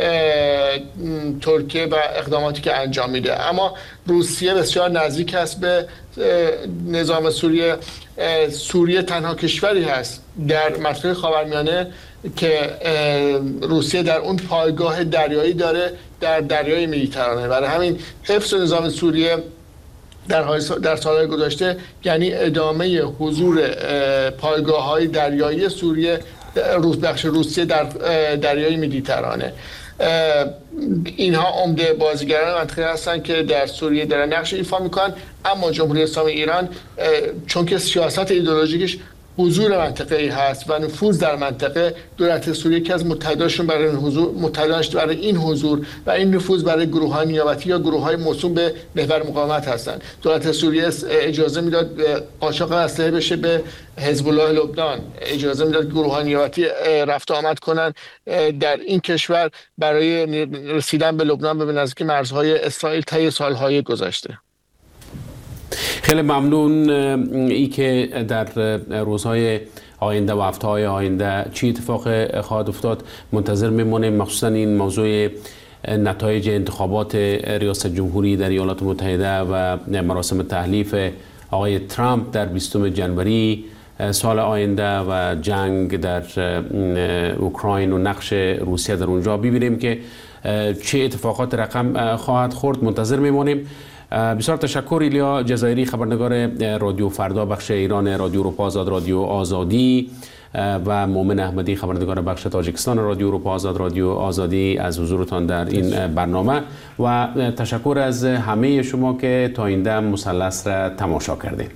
ترکیه و اقداماتی که انجام میده. اما روسیه بسیار نزدیک است به نظام سوریه. سوریه تنها کشوری هست در منطقه خاورمیانه که روسیه در اون پایگاه دریایی داره در دریای مدیترانه. برای همین حفظ نظام سوریه در در سالهای گذشته یعنی ادامه حضور پایگاه‌های دریایی سوریه روس بخش روسیه در دریای مدیترانه. اینها عمده بازیگران منطقه هستند که در سوریه دارن نقش ایفا میکنن. اما جمهوری اسلامی ایران چون که سیاست ایدئولوژیکش حضور منطقه‌ای هست و نفوذ در منطقه، دولت سوریه که از متحداشون برای این حضور متحداش برای این حضور و این نفوذ برای گروه‌های نیابتی یا گروه‌های موسوم به محور مقاومت هستند. دولت سوریه اجازه میداد قاچاق اسلحه بشه به حزب الله لبنان، اجازه میداد گروه‌های نیابتی رفت و آمد کنن در این کشور برای رسیدن به لبنان و به نزدیک مرزهای اسرائیل طی سال‌های گذشته. خیلی ممنون. ای که در روزهای آینده و هفته‌های آینده چی اتفاق خواهد افتاد منتظر میمونیم، مخصوصا این موضوع نتایج انتخابات ریاست جمهوری در ایالات متحده و مراسم تحلیف آقای ترامپ در بیستم جنوری سال آینده و جنگ در اوکراین و نقش روسیه در اونجا. ببینیم که چه اتفاقات رقم خواهد خورد، منتظر میمونیم. بسیار تشکر. ایلیا جزایری، خبرنگار رادیو فردا بخش ایران رادیو اروپا آزاد رادیو آزادی و مومن احمدی، خبرنگار بخش تاجیکستان رادیو اروپا آزاد رادیو آزادی از حضورتان در این برنامه و تشکر از همه شما که تا این دم مثلث را تماشا کردید.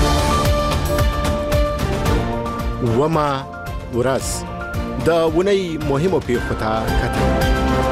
و ما ورځ د ونی مهمو پیښو ته کتل.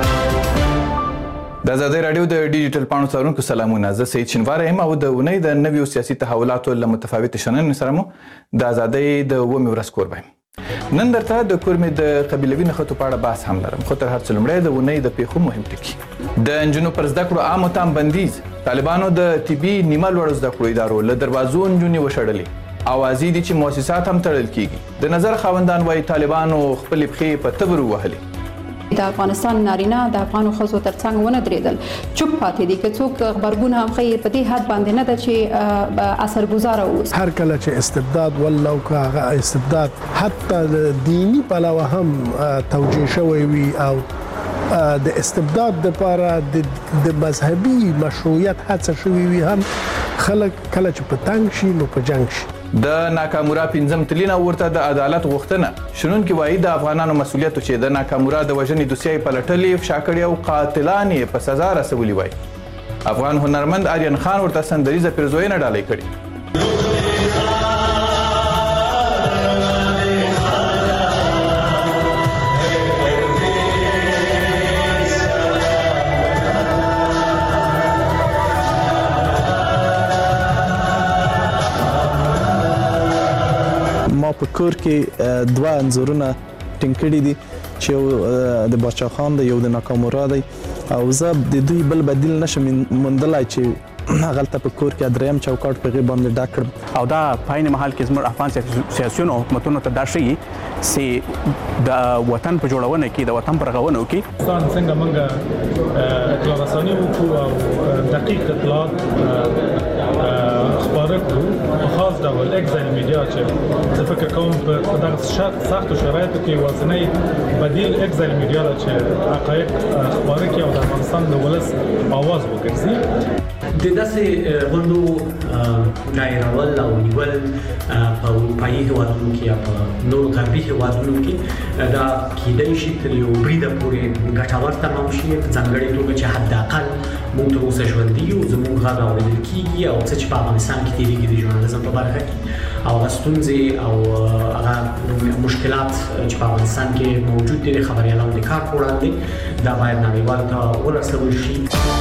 د آزادۍ راډیو د ډیجیټل پاڼو څارونکو سلامونه. زه سید شینواری یم او د اونۍ د نویو سیاسي تحولاتو له متفاوتې شننې سره مو د آزادۍ د اوومې ورځ کوربه یم. نن درته د کورمې د قبیلوي نښتو په اړه بحث هم لرم، خو تر هر څه لومړی د اونۍ د پیښو مهم ټکي. د نجونو پر زده کړو عامو تام بندیز، طالبانو د طبي نیمه لوړو زده کړو ادارو له دروازو نجونې وشړلې، اوازې دي چې مؤسسات هم تړل کیږي. د نظر خاوندان وایي طالبانو خپلې پښې په تبر ووهلې. د افغانستان نارینه د افغانو ښځو ترڅنګ ونه درېدل، چوپ پاتې دي. که څوک خبرګون هم ښیي په دې حد باندې نه ده چې اثرګزاره اوسي. هر کله چې استبداد ولو که هغه استبداد حتی دینی پلوه هم توجیه شوی وي او د استبداد لپاره د مذهبي مشروعیت هڅه شوې وي، هم خلک کله چې په تنګ شي نو په جنګ شي. د ناکامورا پنځم تلینه ورته د عدالت غوښتنه. شنونکي وایي د افغانانو مسؤلیت چې د ناکامورا د وژنې دوسیه یې پلټلې، فشا کړې او قاتلان یې په سزا رسولي وایي. افغان هنرمند آریان خان ورته سندریزه پیرزوینه ډالۍ کړې. ما په کور کې دوه انځورونه ټینګ کړي دي چې یو د باچا خان دی، یو د ناکامورا دی، او زه د دوی بل بدیل نشم موندلی چې هغلته په کور کې دریم چوکاټ په هغې باندې ډک کړم. او دا په عین محل کې زموږ افغان سیاسیونو او حکومتونو ته دا ښیي چې د وطن په جوړونه کې، د وطن په رغونو کې څنګه موږ اطلاع رساني وکړو او دقیق اطلاعات خپاره کړو په خاص ډول اکزایل میډیا چې زه فکر کوم په دغه سختو شرایطو کې یوازینی بدیل اکزایل میډیا ده چې حقایق خپاره کړي او د افغانستان د ولس اواز وګرځي. د داسې غونډو دایرول او نیول په اروپایي هېوادونو کې یا په نورو غربي هېوادونو کې دا کیدای شي تر یو بریده پورې ګټور تمام شي، په ځانګړې توګه چې حداقل موږ تر اوسه ژوندي یو، زموږ غږ اورېدل کېږي او څه چې په افغانستان کې تېرېږي د ژورنالیزم په برخه کې او هغه ستونزې او هغه مشکلات چې په افغانستان کې موجود دي د خبریالانو د کار په وړاندې دا باید نړیوالو ته ورسول شي.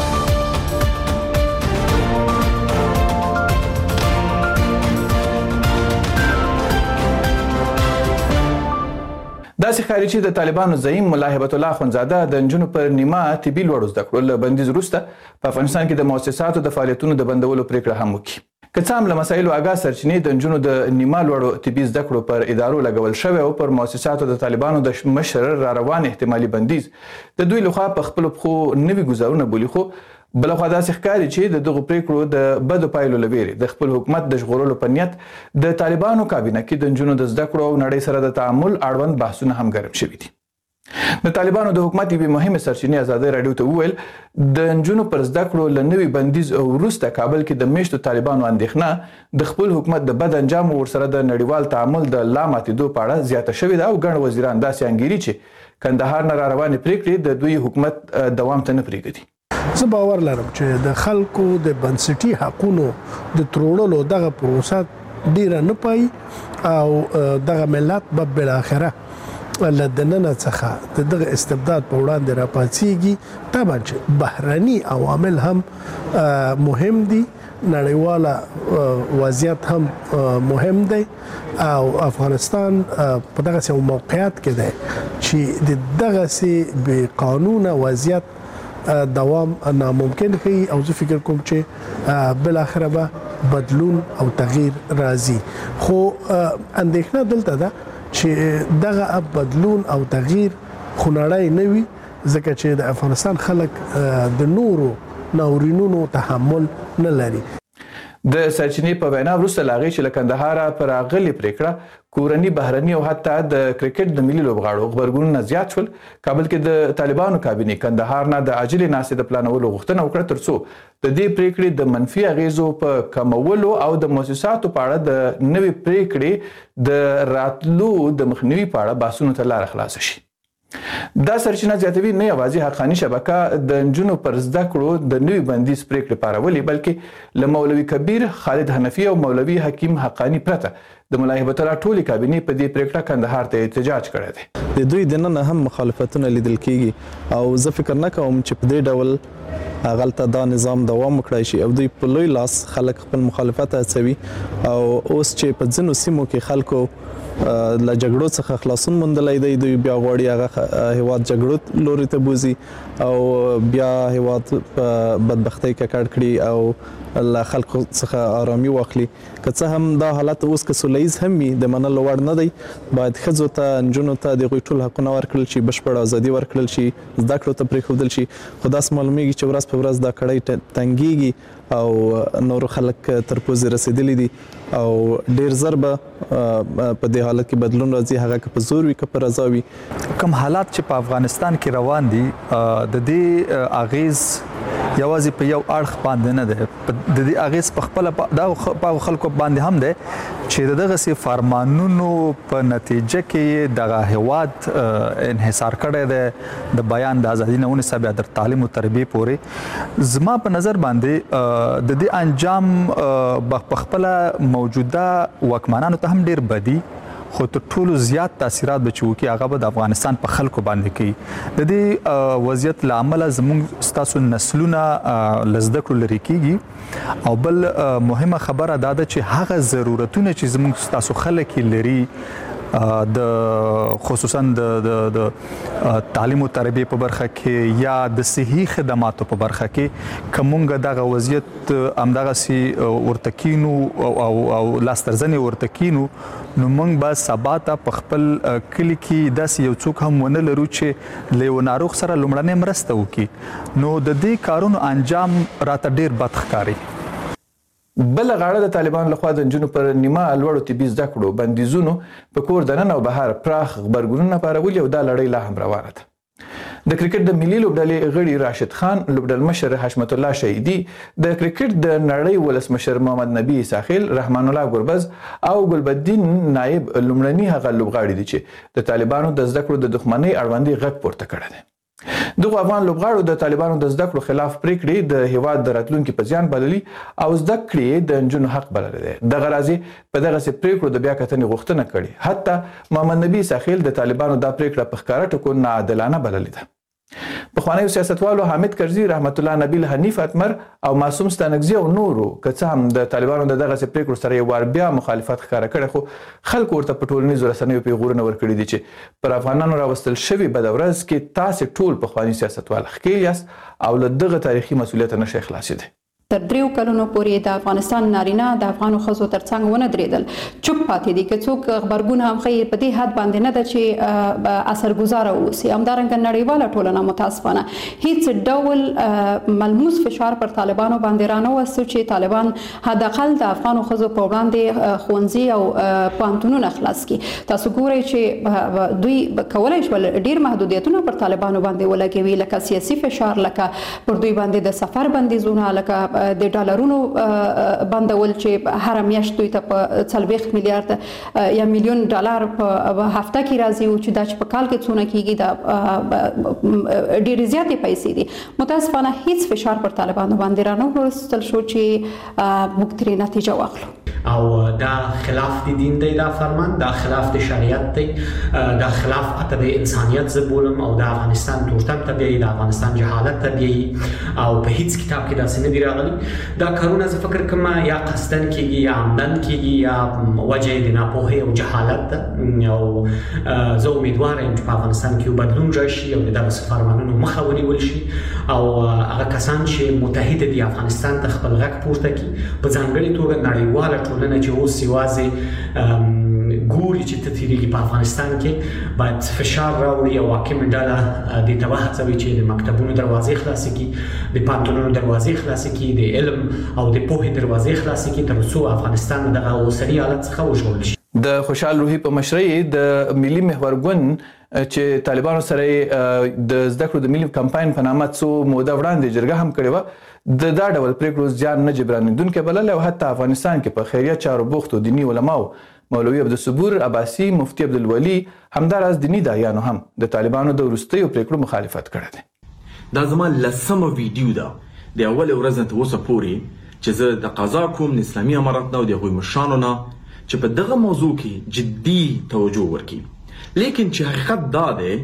داسې ښکاري چې د طالبانو زعیم ملا هبت الله اخوندزاده د نجونو پر نیمه طبي لوړو زده کړو له بندیز وروسته په افغانستان کې د مؤسساتو د فعالیتونو د بندولو پریکړه هم وکړي. که څه هم له مسایلو اګاه سرچینې د نجونو د نیمه لوړو طبي زده کړو پر ادارو لګول شوی او پر مؤسساتو د طالبانو د مشر را روان احتمالي بندیز د دوی لخوا په خپلو پښو نوي ګزارونه بولي، خو بلخوا داسې ښکاري چې د دغو پریکړو د بدو پایلو له ویرې د خپل حکومت د ژغورلو په نیت د طالبانو کابینه کې د نجونو د زده کړو او نړۍ سره د تعامل اړوند بحثونه هم ګرم شوي دي. د طالبانو د حکومت یوې مهمې سرچینې ازادۍ راډیو ته وویل د نجونو پر زده کړو له نوي بندیز وروسته کابل کې د میشتو طالبانو اندېښنه د خپل حکومت د بد انجام ورسره د نړیوال تعامل د لا ماتېدو په اړه زیاته شوې ده او ګڼ وزیران داسې انګیري چې کندهار نه را روانې پریکړې د دوی حکومت دوام ته نه پرېږدي. زه باور لرم چې د خلکو د بنسټي حقونو د تروړلو دغه پروسه ډیره نه پای او دغه ملت به بالاخره له دننه څخه د دغه استبداد په وړاندې راپاڅېږي. طبعا چې بهرني عوامل هم مهم دي، نړیواله وضعیت هم مهم دی او افغانستان په دغسې یو موقعیت کې دی چې د دغسې بې قانونه وضعیت دوام ناممکن ښیي او زه فکر کوم چې بالاخره به بدلون او تغییر راځي. خو اندېښنه دلته ده چې دغه بدلون او تغییر خو نړۍ نه وي، ځکه چې د افغانستان خلک د نورو ناورینونو تحمل نه لري. د سرچینې په وینا وروسته له هغې چې له کندهاره پر راغلې پریکړه کورني، بهرني او حتی د کرکټ د ملي لوبغاړو غبرګونونه زیات شول. کابل کې د طالبانو کابینې کندهار نه د عاجلې ناستې د پلانولو غوښتنه وکړه تر څو د دې پریکړې د منفي اغیزو په کمولو او د مؤسساتو په اړه د نوې پریکړې د راتلو د مخنیوي په اړه بحثونو ته لاره خلاصه شي. دا سرچینه زیاتوي نه یوازې حقاني شبکه د نجونو پر زده کړو د نوي بندیز پریکړې پارولي، بلکې له مولوي کبیر، خالد حنفي او مولوي حکیم حقاني پرته د ملا هبت الله ټولې کابینې په دې پریکړه کندهار ته احتجاج کړی دی. د دوی دننه هم مخالفتونه لیدل کیږي او زه فکر نه کوم چې په دې ډول غلطه دا نظام دوام وکړای شي او دوی په لوی لاس خلک خپل مخالفت هڅوي او اوس چې په ځینو سیمو کې خلکو له جګړو څخه خلاصون موندلی دی دوی بیا غواړي هغه هیواد جګړو لوري ته بوزي او بیا هیواد په بدبختۍ ککړ کړي او له خلکو څخه آرامي واخلي که څه هم دا حالت اوس که سوله ییز هم وي د منلو وړ نه دی باید ښځو ته نجونو ته د هغوی ټول حقونه ورکړل شي بشپړه ازادي ورکړل شي زده کړو ته پرېښودل شي خو داسې معلومیږي چې ورځ په ورځ دا کړۍ تنګیږي او نور خلک تر پوزې رسیدلی دي او ډیر زر به په دې حالت کې بدلون راځي هغه که په زور وي که په رضا وي کوم حالات چې په افغانستان کې روان دي د دې اغیز یوازې په یو اړخ باندې نه ده د دې اغیز په خپل د خلکو باندې هم ده چې دغه سي فرمانونو په نتیجه کې دغه هواد انحصار کړی دی د بیان د ازادي نه ونیسه بیا تر تعلیم او تربیه پورې زما په نظر باندې د دې انجام په خپل موجوده واکمنانو ته هم ډیر بدی خو تر ټولو زیات تاثیرات به چې وکړي هغه به د افغانستان په خلکو باندې کوي د دې وضعیت له امله زموږ ستاسو نسلونه له زده کړو لرې کیږي او بل مهمه خبره دا ده چې هغه ضرورتونه چې زموږ ستاسو خلک لري د خصوصا د د تعلیم او تربیه په برخه کې یا د صحي خدماتو په برخه کې کومګه دغه وضعیت امدغه سي ورتکینو او او لاسترزنې ورتکینو نو موږ به سبا ته په خپل کلی کې داسې یو څوک هم ونه لرو چې له یو ناروغ سره لومړنۍ مرسته وکړي نو د دې کارونو انجام راته ډیر بد ښکاري بل غاړه د طالبانو لخوا د نجونو پر نیمه لوړو طبي زده کړو بندیزونو په کور دننه او بهر پراخ غبرګونونه پارولي او دا لړۍ لا هم روانه ده د کرکټ د ملي لوبډلې غړي راشد خان لوبډلمشر حشمت الله شهیدي د کرکټ د نړۍ ولسمشر محمد نبی ساحل رحمان الله ګربز او ګلبدین نائب لومړني هغه لوبغاړي دي چې د طالبانو د زده کړو د دښمنۍ اړوندې غږ پورته کړی دی دغه افغان لوبغاړو د طالبانو د زده کړو خلاف پریکړې د هیواد د راتلونکو په ځان بللي او زده کړې د نجونو حق بلل دي د غرازي په دغه سي پریکړو د بیا کتنې غوښتنه کړې حتی محمد نبی ساحل د طالبانو د پریکړه په ښکارا ټکو ناعادلانه بلل دي پخوانیو سیاستوالو حامد کرزي رحمت الله نبیل حنیف اتمر او معصوم ستانکزي او نورو که څه هم د طالبانو د دغه پریکړو سره یو وار بیا مخالفت ښکاره کړي خو خلکو ورته په ټولنیزو رسنیو پیغورونه ورکړي دي چې پر افغانانو راوستل شوي بد ورځ کې تاسو ټول پخواني سیاستوال ښکیل یاست او له دغه تاریخي مسولیت نه شي خلاصېدئ تر دریو کلونو پورې د افغانستان نارینه د افغانو ښځو ترڅنګ ونه درېدل چوپ پاتې دي که څوک خبرګون هم ښیي په دې حد باندې نه ده چې اثرګزاره اوسي همدارنګه نړیواله ټولنه متاسفانه هیڅ ډول ملموس فشار پر طالبانو باندې رانوسته چې طالبان حداقل د افغانو ښځو په وړاندې ښوونځي او پوهنتونونه خلاص کړي تاسو ګورئ چې دوی کولی شول ډیر محدودیتونه پر طالبانو باندې ولګوي لکه سیاسي فشار لکه پر دوی باندې د سفر بندیزونه لکه د ډالرونو بندول چې هر میاشت دوی ته په څلوېښت میلیارډ یا میلیون ډالر په هفته کې راځي او چې دا چې په کال کې څونه کیږي دا ډېرې زیاتې پیسې دي متاسفانه هیڅ فشار پر طالبانو باندې رانه وستل شو چې موږ ترې نتیجه واخلو او دا خلاف د دین دی دا فرمان دا خلاف د شریعت دی دا خلاف اته د انسانیت زبولم او د افغانستان تورتم طبيعي د افغانستان جهالت طبيعي او په هیڅ کتاب کې دا څه نه دی راغلی دا کارونه زه فکر کوم یا قصدن کیږي یا عمدن کیږي یا وجه د ناپوهۍ او جهالت او زه امیدوار یم چې په افغانستان کې بدلون راشي او دغه فرمانونو مخه ونیول شي او هغه کسان چې متحد دي افغانستان ته خپل غږ پورته کړي په ځانګړي توګه نړیواله ټولنه چې اوس یوازې ګوري چې تطهیري په افغانستان کې باید فشار راوړي او حاکم ډله د تبه هڅوي چې د مکتبونو دروازې خلاصې کړي د پانتونونو دروازې خلاصې کړي د علم او د پوهې دروازې خلاصې کړي تر څو افغانستان دغه اوسني حالت څخه وژغورل شي د خوشحال روحي په مشرۍ د ملي محور ګوند چې طالبانو سره د زده کړو د ملي کمپاین په نامه څو موده وړاندې جرګه هم کړې وه د دا ډول پریکړو زیان نه جبرانېدونکې بلله او حتی افغانستان کې په خیریه چارو بوختو دیني علماو مولوي عبدالصبور عباسي مفتي عبدالولي همداراز دیني داعیانو هم د طالبانو د وروستیو پریکړو مخالفت کړی دی دا زما لسمه ویډیو ده د اولې ورځ نه تر اوسه پورې چې زه د قضا کوم د اسلامي امارت نه او د هغوی مشرانو نه چې په دغه موضوع کې جدي توجه ورکړي لیکن چې حقیقت دا دی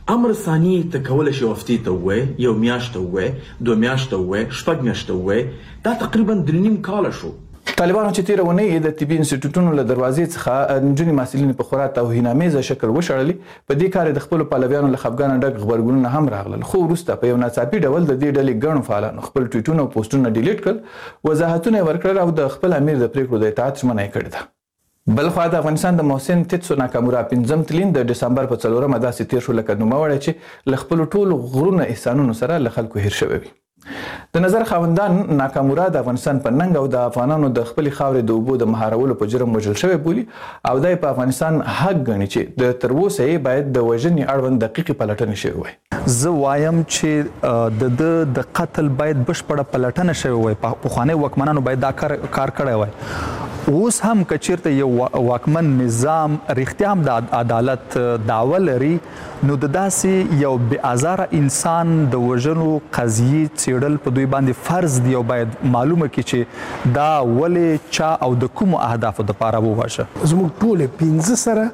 امر ثاني ته کولای شي هفتې ته ووایې، یو میاشت ته ووایې، دوه میاشت ته ووایې، شپږ میاشت ته ووایې، دا تقریبا درې نیم کاله شو. طالبانو چې تیره اونۍ د طبي انسټیټوټونو له دروازې څخه نجونې محصلینې په خورا توهینامیزه شکل وشړلې، په دې کار د خپلو پلویانو له خفګانه ډک غبرګونونه هم راغلل، خو وروسته په یو ناڅاپي ډول د دې ډلې ګڼو فعالانو خپل ټویټونه او پوسټونه ډیلیټ کړل، وضاحتونه یې ورکړل او د خپل امیر د پریکړو د اطاعت ژمنه یې کړې ده. بلخوا د افغانستان د محسن تیتسو ناکامورا پنځم تلین د ډسمبر په څلورمه داسې تیر شو لکه نوموړی چې له خپلو ټولو غرونه احسانونو سره له خلکو هیر شوی وي. د نظر خاوندان ناکامورا د افغانستان په ننګ او د افغانانو د خپلې خاورې د اوبو د مهارولو په جرم وژل شوی بولي او دا په افغانستان حق ګڼي چې د تر اوسه یې باید د وژنې اړوند دقیقې پلټنې شوې وای. زه وایم چې د د د قتل باید بشپړه پلټنه شوې وای، پخواني واکمنانو باید دا کار کار کړی وای. اوس هم که چیرته یو واکمن نظام رښتیا هم د عدالت دعوه لري، نو د داسې یو بې ازاره انسان د وژنو قضیې څېړل په دوی باندې فرض دی او باید معلومه کړي چې دا ولې چا او د کومو اهدافو دپاره ووژه. زموږ ټولې پنځه سره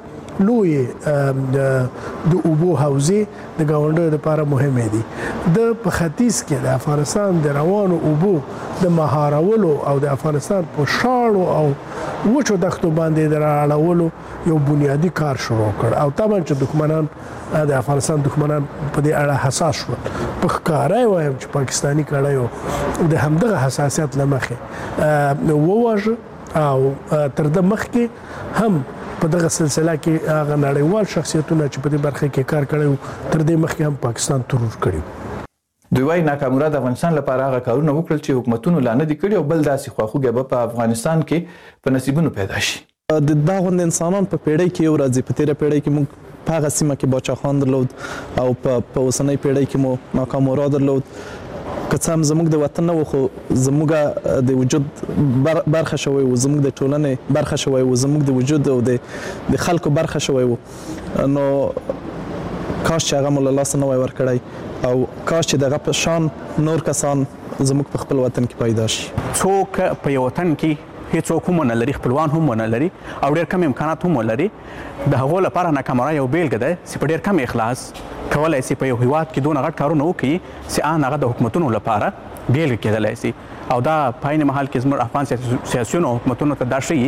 لویې د اوبو حوزې د ګاونډیو لپاره مهمې دي. د په ختیځ کې د افغانستان د روانو اوبو د مهارولو او د افغانستان په شاړو او وچو دښتو باندې د رااړولو یو بنیادي کار شروع کړ او طبعا چې دښمنان د افغانستان دښمنان په دې اړه حساس شول. په ښکاره وایم چې پاکستاني کړیو د همدغه حساسیت له مخې وواژه او تر د مخکې هم په دغه سلسله کې هغه نړیوال شخصیتونه چې په دې برخه کې کار کړی تر دې مخکې هم پاکستان ترور کړی. دوی وايي ناکامورا د افغانستان لپاره هغه کارونه وکړل چې حکومتونو لا نه دي کړي او بل داسې خواخوږی به په افغانستان کې په نصیبونو پیدا شي. د دغه انسانان په پیړۍ کې یو راځي، په تیره پیړۍ کې موږ په هغه سیمه کې باچا خان درلود او په اوسنۍ پیړۍ کې مو ناکامورا درلود. که څه هم زموږ د وطن نه و خو زموږ د وجود برخه شوی و، زموږ د ټولنې برخه شوی و، زموږ د وجود او د خلکو برخه شوی و، نو کاش چې هغه مو له لاسه نه وای ورکړی او کاش چې دغه په شان نور کسان زموږ په خپل وطن کې پیدا شي. څوک په یو وطن کې هیڅوک هم ونه لري، خپلوان هم ونه لري او ډېر کم امکانات هم ولري، د هغو لپاره ناکامورا یو بیلګه ده چې په ډېر کم اخلاص کولی شي په یو هیواد کې دونه غټ کارونه وکړي چې ان هغه د حکومتونو لپاره بیلګه کېدلی شي. او دا په عین مهال کې زموږ افغان سیاسیونو او حکومتونو ته دا ښیي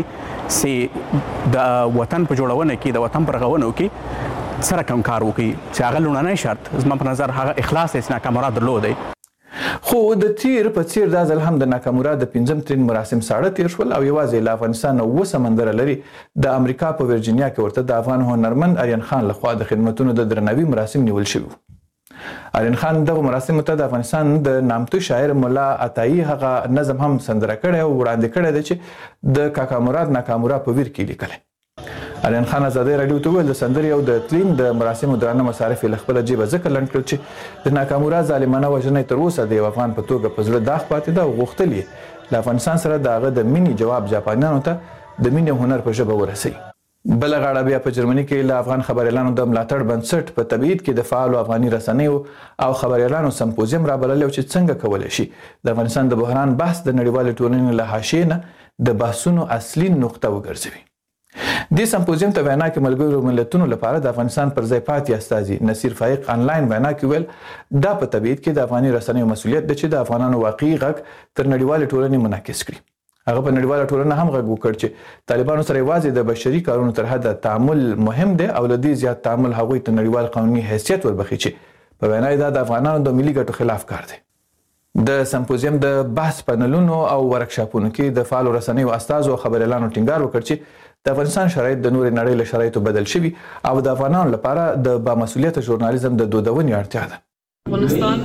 چې د وطن په جوړونه کې، د وطن په رغونو کې سره کوم کار وکړي چې هغه لومړنی شرط زما په نظر هغه اخلاص دی چې ناکامورا درلودی. خو د تیر په څیر دا ځل هم د ناکامورا د پنځم ترین مراسم ساړه تیر شول او یوازې له افغانستان نه اووه سمندره لري د امریکا په ورجینیا کې ورته د افغان هنرمند آریان خان لخوا د خدمتونو د درناوي مراسم نیول شوي. آریان خان دغه مراسمو ته د افغانستان د نامتو شاعر ملا عطایي هغه نظم هم سندره کړی او وړاندې کړی دی چې د کاکا مراد ناکامورا په ویر کې لیکلی. آریان خان ازادۍ راډیو ته وویل د سندرې او د تلین د مراسمو درانه مصارف یې له خپله جیبه ځکه لنډ کړل چې د ناکامورا ظالمانه وژنه یې تر اوسه د یو افغان په توګه په زړه داغ پاتې ده او غوښتل یې له افغانستان سره د هغه د مینې جواب جاپانیانو ته د مینې هنر په ژبه ورسوي. بله غاړه بیا په جرمني کې له افغان خبریالانو د ملاتړ بنسټ په تبعید کې د فعالو افغاني رسنیو او خبریالانو سمپوزیم رابللی چې څنګه کولی شي د افغانستان د بحران بحث د نړیوالې ټولنې له حاشیې نه د بحثونو اصلي نقطه وګرځوي. دې سمپوزیم ته وینا کې ملګرو ملتونو لپاره د افغانستان پر ځای پاتې استازي نصیر فایق آنلاین وینا کې ویل دا په تبعید کې د افغاني رسنیو مسؤلیت دی چې د افغانانو واقعي غږ تر نړیوالې ټولنې منعکس کړي. هغه په نړیواله ټولنه هم غږ وکړ چې طالبانو سره یوازې د بشري کارونو تر حده تعامل مهم دی او له دې زیات تعامل هغوی ته نړیوال قانوني حیثیت وربخي چې په وینا یې دا د افغانانو د ملي ګټو خلاف کار دی. د سمپوزیم د بحث پنلونو او ورکشاپونو کې د فعالو رسنیو استازو او خبریالانو ټینګار وکړ چې د افغانستان شرایط د نورې نړۍ له شرایطو بدل شوي او د افغانانو لپاره د بامسؤلیته ژورنالیزم د دودونې اړتیا ده. افغانستان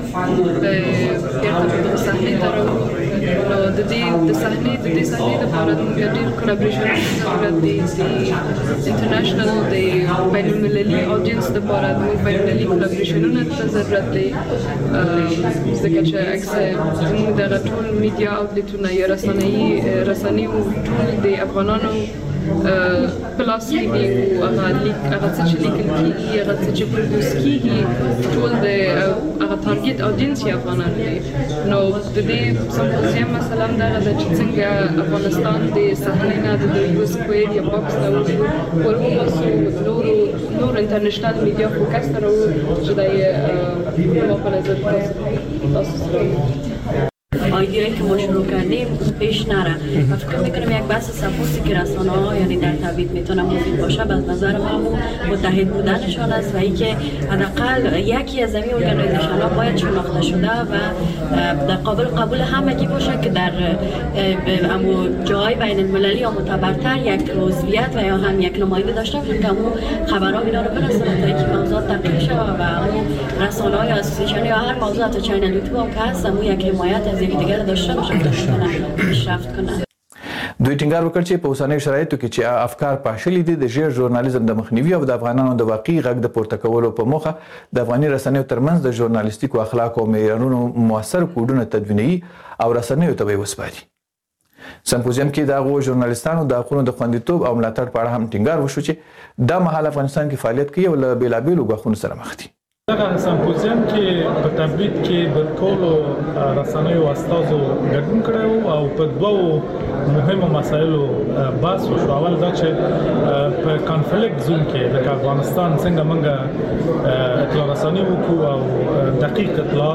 د صحنې ته راوړو نو د دې د صحنې د دې صحنې لپاره د ډېر کولابریشن ضرورت دی د انټرنیشنل د بین المللي اودینس لپاره د بین المللي کولابریشنونو ته ضرورت دی ځکه چې اکثر زموږ دغه ټول میډیا اوټلیټونه یا رسنیي رسنیو ټول د افغانانو پلاس کېږي او هغه لیک هغه څه چې لیکل کېږي هغه څه چې پروډوس کېږي ټول د هغه تارګیټ اودینس یې افغانان دي. نو د دې سمپوزیم مثلا دغه ده چې څنګه افغانستان د صحنې نه د یو سکویر یا باکس نه ور وباسو نورو نور انټرنیشنل میډیا فوکس درو چې دای ما په نظر تاسو سره ایده‌ای که ما شروع کردیم پیش نره و فکر میکنم یک بحث سپورتی که رسانه ها یعنی در تبلیغ میتونه مفید باشه به نظر من متحد بودنشان است و اینکه حداقل یکی از این ارگانیزیشن ها باید شناخته شده و در قابل قبول همگی باشه که در امو جای بین المللی یا معتبرتر یک عضویت و یا هم یک نماینده داشته باشه که امو خبرها اینا رو برسونه تا اینکه موضوعات تحقیق شود و امو رسانه ها یا اسوسییشن یا هر موضوع تا چینل یوتیوب هم که هست امو یک حمایت از یک دیگر داشته باشه که پیشرفت کنه. دوی ټینګار وکړ چې په اوسنیو شرایطو کې چې افکار پاشلي دي د ژیر ژورنالیزم د مخنیوي او د افغانانو د واقعي غږ د پورته کولو په موخه د افغاني رسنیو ترمنځ د ژورنالیستیکو اخلاقو او معیارونو موثر کوډونه تدوینوي او رسنیو ته به یې وسپاري. سمپوزیم کې د هغو ژورنالیستانو د حقونو د خوندیتوب او ملاتړ په اړه هم ټینګار وشو چې دا مهال افغانستان کې فعالیت کوي او له بېلابېلو ګواښونو سره مخ دي. دغه سمپوزیم کې په تبلیغ کې د ټولو رسنیو استازو ګډون کړی او په دوو مهمو مسایلو بحث وشو. اول دا چې په کانفلیکټ زون کې د افغانستان څنګه موږ اطلاع رساني وکړو او دقیق اطلاعات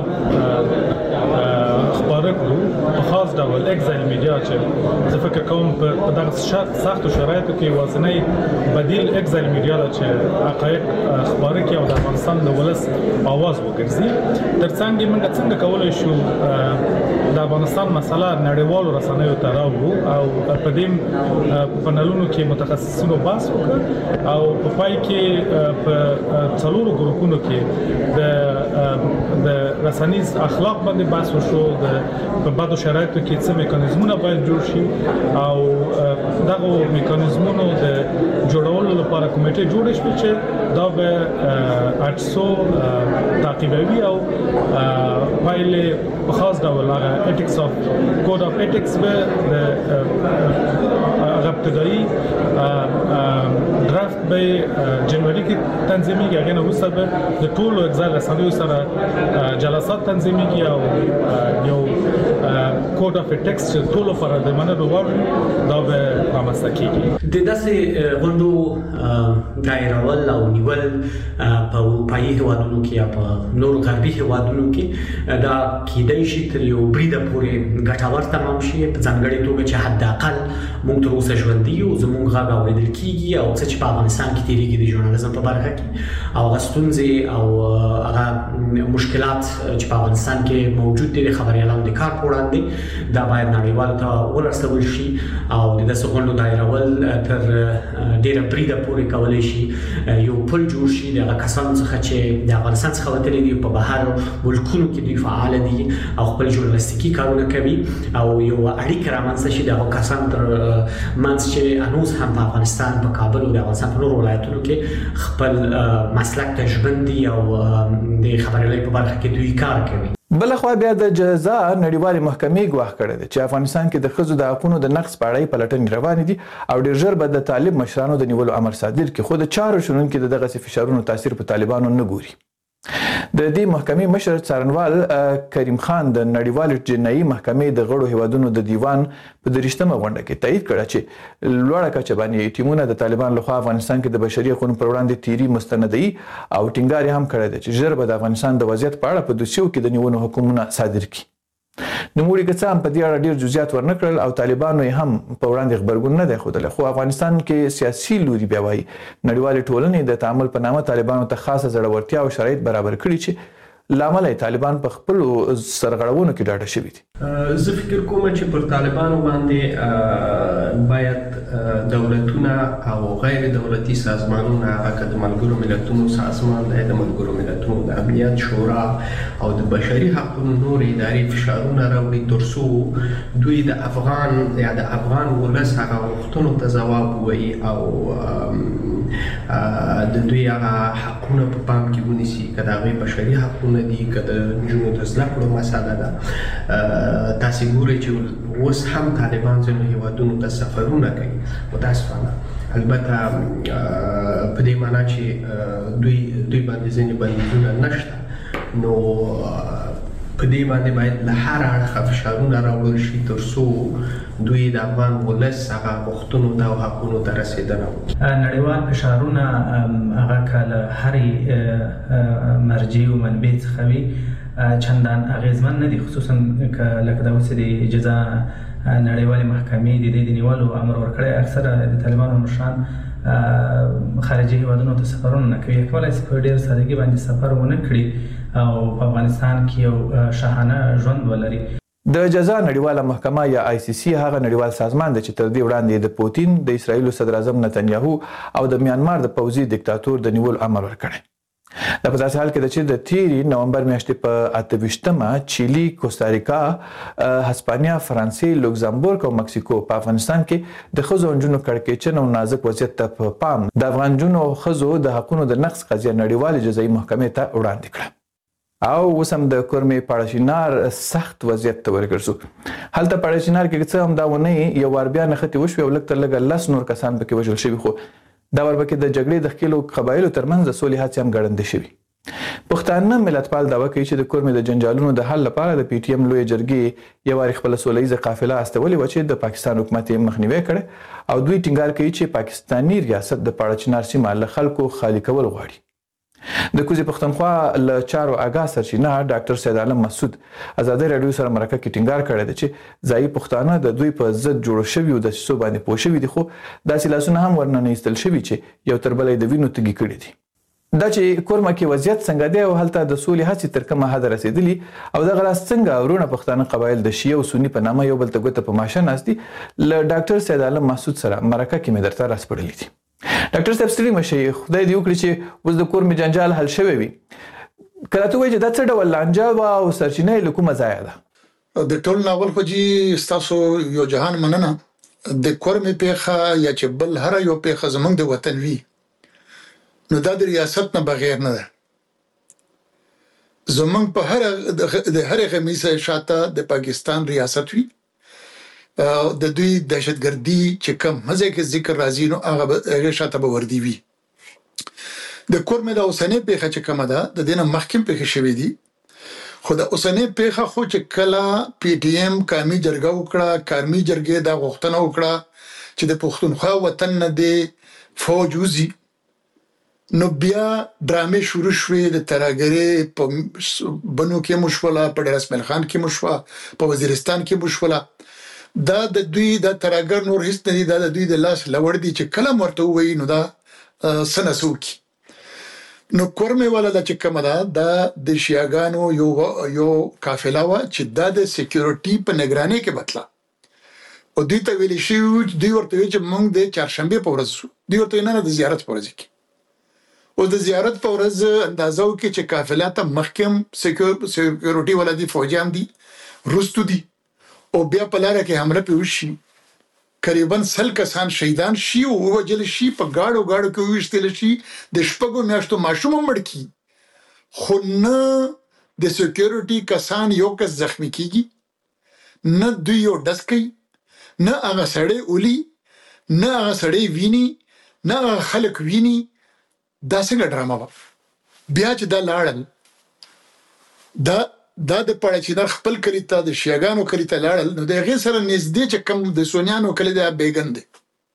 خپاره کړو په خاص ډول اکزایل میډیا چې زه فکر کوم په دغه سختو شرایطو کې یوازینی بدیل اکزایل میډیا ده چې حقایق خپاره کړي او د افغانستان د ولس اواز وګرځي. ترڅنګ موږ څنګه کولای شو د افغانستان مسله نړیوالو رسنیو ته راوړو او په دې پنلونو کې متخصصینو بحث وکړ او په پای کې په څلورو ګروپونو کې د د رسنیز اخلاق باندې بحث وشو. د په بعضو شرایطو کې څه میکانیزمونه باید جوړ شي او دغه میکانیزمونو د جوړولو لپاره کمیټه جوړه شوه چې دا به اټسو تعقیبوي او پایلې په خاص ډول هغه ایتکس اف کوډ اف ایتکس به هغه ابتدایي درافت به جنوري کې تنظیمېږي. هغه نه وروسته به د ټولو اکزایل رسنیو سره جلسات تنظیمېږي او یو کوډ اف ایتکس چې ټولو لپاره د منلو وړ دا به رامنځته کېږي. د داسې غونډو دایرول او نیول په اروپایي هیوادونو کې یا په نورو غربي هیوادونو کې دا کېدای شي تر یو بریده پورې ګټور تمام شي په ځانګړې توګه چې حداقل موږ تر اوسه ژوندي یو زموږ غږ اورېدل کېږي او څه چې په افغانستان کې تېرېږي د ژورنالیزم په برخه کې او هغه ستونزې او هغه مشکلات چې په افغانستان کې موجود دي د خبریالانو د کار په وړاندې دا باید نړیوالو ته ورسول شي او د داسې غونډو دایرول تر ډېره بریده پورې کولی شي یو پل جوړ شي د هغه کسانو څخه چې د افغانستان څخه وتلي دي په بهر ملکونو کې دوی فعال دي او خپل ژورنالیستیکي کارونه کوي او یو اړیکه رامنځته شي د هغو کسانو تر منځ چې هنوز هم په افغانستان په کابل او د افغانستان په نورو ولایتونو کې خپل مسلک ته ژمن دي او د خبریالۍ په برخه کې دوی کار کوي. بلخوا بیا د جزا نړیوالې محکمې ګواښ کړی دی چې افغانستان کې د ښځو د حقونو د نقض په اړه یې پلټنې روانې دي او ډېر ژر به د طالب مشرانو د نیولو امر صادر کړي. خو د چارو شنونکي د دغسې فشارونو تاثیر په طالبانو نه ګوري. د دې محکمې مشر څارنوال کریم خان د نړیوالې جنایي محکمې د غړو هیوادونو د دیوان په دریشتمه غونډه کې تایید کړه چې لوړه کچه باندې ټیمونه د طالبان لخوا افغانستان کې د بشري حقوقو پر وړاندې تیری مستندوي او ټینګار هم کړی دی چې ژر به د افغانستان د وضعیت په اړه په دوسیو کې د نیولو حکمونه صادر کړي. نوموړي که څه هم په دې اړه ډېر جزئیات ورنه کړل او طالبانو یې هم په وړاندې غبرګون نه دی ښودلی، خو افغانستان کې سیاسي لوري بیا وایي نړیوالې ټولنې د تعامل په نامه طالبانو ته خاصه زړورتیا او شرایط برابر کړي چې لامل طالبان په خپلو سرغړونو کې ډاډه شوي دي. زه فکر کوم چې پر طالبانو باندې باید دولتونه او غیر دولتي سازمانونه هغه د ملګرو ملتونو سازمان دی، د ملګرو ملتونو د امنیت شورا او د بشري حقوقو نور ادارې فشارونه راوړي تر څو دوی د افغان یا د افغان ولس هغه غوښتنو ته ځواب ووایي او د دوی هغه حقونه په پام کې ونیسي، که د هغوی بشري حقونه دي، که د نجونو د زده کړو مسله ده. تاسې ګورئ چې اوس هم طالبان ځینو هیوادونو ته سفرونه کوي متاسفانه، البته په دې معنا چې دوی دوی باندې ځینې بندیزونه نشته، نو په دې باندې باید له هر اړخه فشارونه راوړل شي تر څو دوی د افغان ولس هغه غوښتنو ته او حقونو ته رسېدنه وکړي. نړیوال فشارونه هغه کله هرې مرجع او منبع څخه وي چندان اغیزمن نه دي، خصوصا لکه دا اوس د جزا نړیوالې محکمې د دې د نیولو امر ورکړی. اکثره د طالبانو مشران خارجي هیوادونو ته سفرونه نه کوي، کولای شي په ډېر سادګي باندې سفر ونه کړي او په افغانستان کې یو شاهانه ژوند ولري. د جزا نړیواله محکمه یا آی سی سی هغه نړیوال سازمان دی چې تر دې وړاندې د پوتین، د اسرایلو صدر اعظم نتنیاهو او د میانمار د پوځي دیکتاتور د نیولو امر ورکړی. دا په داسې حال کې ده چې د تیرې نومبر میاشتې په اته ویشتمه چیلي، کوستاریکا، هسپانیا، فرانسې، لوکزامبورګ او مکسیکو په افغانستان کې د ښځو او نجونو کړکېچن او نازک وضعیت ته په پام د افغان نجونو او ښځو د حقونو د نقض قضیه نړیوالې جزایي محکمې ته وړاندې کړه. او اوس هم د کورمې پاړشینار سخت وضعیت ته ورګرځو. هلته پاړشینار کې څه هم دا ونې یو وار بیا نښتې وشوې او لږ تر لږه لس نور کسان پکې وژل شوي، خو دا ورپکې د جګړې د ښکېلو قبایلو ترمنځ د سولې هڅې هم ګړندې شوي. پښتانه ملتپال دعوه کوي چې د کورمې د جنجالونو د حل لپاره د پی ټي ایم لویې جرګې یو وارې خپله سوله ییزه قافله استولې وه چې د پاکستان حکومت یې مخنیوی کړی او دوی ټینګار کوي چې پاکستاني ریاست د پاړچینار سیمه له خلکو خالي کول غواړي. د کوزې پښتونخوا له چارو آګاه سرچینه ډاکټر سید عالم مسعود ازادي راډیو سره مرکه کې ټینګار کړی دی چې ځایي پښتانه د دوی په ضد جوړ شوي دسیسو باندې پوه شوي دي، خو داسې لاسونه هم ورنه نه ایستل شوي چې یو تر بله یې د وینو تږي کړي دي. دا چې کورمه کې وضعیت څنګه دی او هلته د سولې هڅې تر کومه حده رسېدلي او دغه راز څنګه ورونه پښتانه قبایل د شیعه او سني په نامه یو بل ته ګوته په ماشه ناست دي، له ډاکټر سید عالم مسعود سره مرکه کې مې درته راسپړلي دي. ډاکټر صاحب ستړي مشئ، خدای دې وکړي چې اوس د کورمې جنجال حل شوی وي. که راته ووایي چې دا څه ډول لانجه وه او سرچینه یې له کومه ځایه ده؟ د ټول ناول خو جي ستاسو یو جهان مننه. د کورمې پیښه یا چې بل هره یو پیښه زموږ د وطن وي نو دا د ریاست نه بغیر نه ده. زموږ په هر د هرې غمیزه شاته د پاکستان ریاست وي، د دوی دهشتګردي چې کوم مزه کې ذکر راځي نو هغه هغه شاته به وردی وي. د کورمې د اوسنۍ پیښه چې کومه ده د دې نه مخکې پیښې شوې دي، خو د اوسنۍ پیښه خو چې کله پی ټي ایم قومي جرګه وکړه، قومي جرګې دا غوښتنه وکړه چې د پښتونخوا وطن نه دی فوج وزي، نو بیا ډرامې شروع شوې. د ترهګرۍ په بنو کې مو شوله، په ډېر اسماعیل خان کې مو شوه، په وزیرستان کې مو شوله. دا د دوی د ترهګر نور هیڅ نه دي، دا د دوی د لاس لوړ دي چې کله ورته ووایي نو دا څه نه څه وکړي. نو کورمې والا دا چې کومه ده دا د شیعاګانو یو یو قافله وه چې دا د سکیورټي په نګرانۍ کې بتله او دوی ته ویلې شوي، دوی ورته ویل چې موږ د چهارشنبې په ورځ شو، دوی ورته نه نه د زیارت په ورځ کې. او د زیارت په ورځ اندازه وکړي چې قافله ته مخکې هم سکیورټي والا دي، فوجیان دي، وروستو دي او بیا په لاره کې حمله پې وشي، قریبا سل کسان شهیدان شي او ووژل شي، په ګاډو ګاډو کې وویشتل شي، د شپږو میاشتو ماشوم هم مړ کي، خو نه د سکیورټي کسان یو کس زخمی کیږي، نه دوی یو ډز کوي، نه هغه سړی اولي، نه هغه سړی ویني، نه هغه خلک ویني. دا څنګه ډرامه وه؟ بیا چې دا لاړل، دا دا د پاړچینار خپل کلي ته د شیعاګانو کلي ته لاړل، نو د هغې سره نږدې چې کوم د سونیانو کلي دی بیګن دی،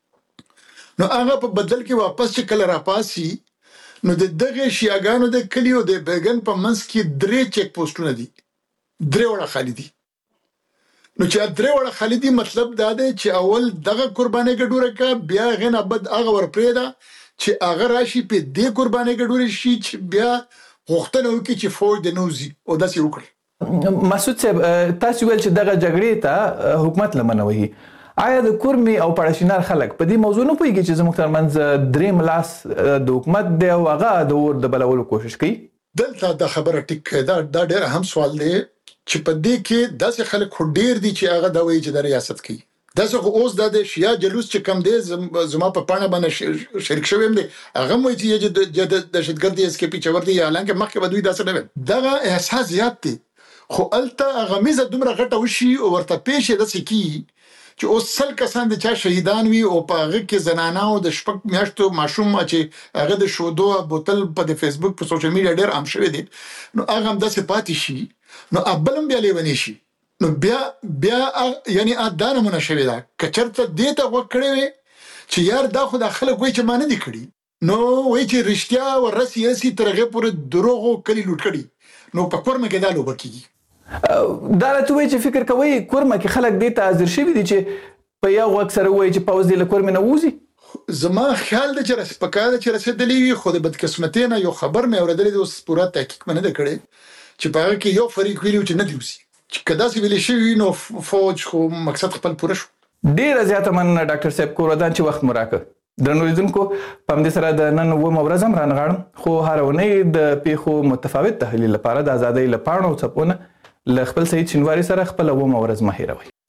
نو هغه په بدل کې واپس چې کله راپاسي نو د دغې شیعاګانو د کلي او د بیګن په منځ کې درې چیک پوسټونه دي، درې وړه خالي دي. نو چې درې وړه خالي دي مطلب دا دی چې اول دغه قربانۍ ګډوره کړه، بیا هغې نه بد هغه ورپرېږده چې هغه راشي په دې قربانۍ ګډورې شي چې بیا غوښتنه وکړي چې فوج د نه وځي او داسې وکړي. مسعود صاحب، تاسو ویل چې دغه جګړې ته حکومت لمنه وهي، آیا د کورمې او پاړشینار خلک په دې موضوع نه پوهېږي چې زموږ ترمنځ درېیم لاس د حکومت دی او هغه د اور د بلولو کوشش کوي؟ دلته دا خبره ټیک دا دا ډېر اهم سوال دی چې په دې کې داسې خلک خو ډېر دي چې هغه دا وایي چې د ریاست کوي. داسې خو اوس دا د شیعه جلوس چې کم دی زما په پاڼه باندې شریک شوی یم دی، هغه هم وایي چې د دهشتګرد اس کې پیچور دی، حالانکه مخکې به دوی داسې نه ویل. دغه احساس زیات دی، خو هلته هغه میزه دومره غټه وشي او ورته پیش یې داسې کي چې اوس سل کسان د چا شهیدان وي او په هغه کې زنانه او د شپږ میاشتو ماشوم چې هغه د شودو بوتل په د فیسبوک په سوشل میډیا ډېر عام شوی دی، نو هغه هم داسې پاتې شي نو ابلم بیا لیونی شي نو بیا بیا یعنی ا دا نمونه شوی دا کچرته دې ته وکړې وي چې یار دا خو د خلک وای چې ما نه دي کړي نو وای چې رښتیا ورسي اسی ترغه پورې دروغو کلی لوټ کړي نو په کورمه کې دا لوب کیږي دا راته وای چې فکر کوي کورمه کې خلک دې ته حاضر شوی دي چې په یو وخت سره وای چې پاوز دې له کورمه نه وځي زما خیال د چې رس پکاله چې رسیدلی وي خو د بدقسمتۍ نه یو خبر مې اورېدلی د اوس پوره تحقیق مې نه ده کړی چې په هغه کې یو فریق ویلي چې نه دی وځي چې که داسې ویلې شوي نو فوج خو مقصد خپل پوره شو. ډېره زیاته مننه ډاکټر صاحب کور ودان چې وخت مو راکړ. درنو لیدونکو په همدې سره د نن اوومه ورځ هم رانغاړم خو هره اونۍ د پیښو متفاوت تحلیل لپاره د ازادۍ له پاڼو څپو نه له خپل سعید شینواري سره خپله اوومه ورځ مه هېروئ.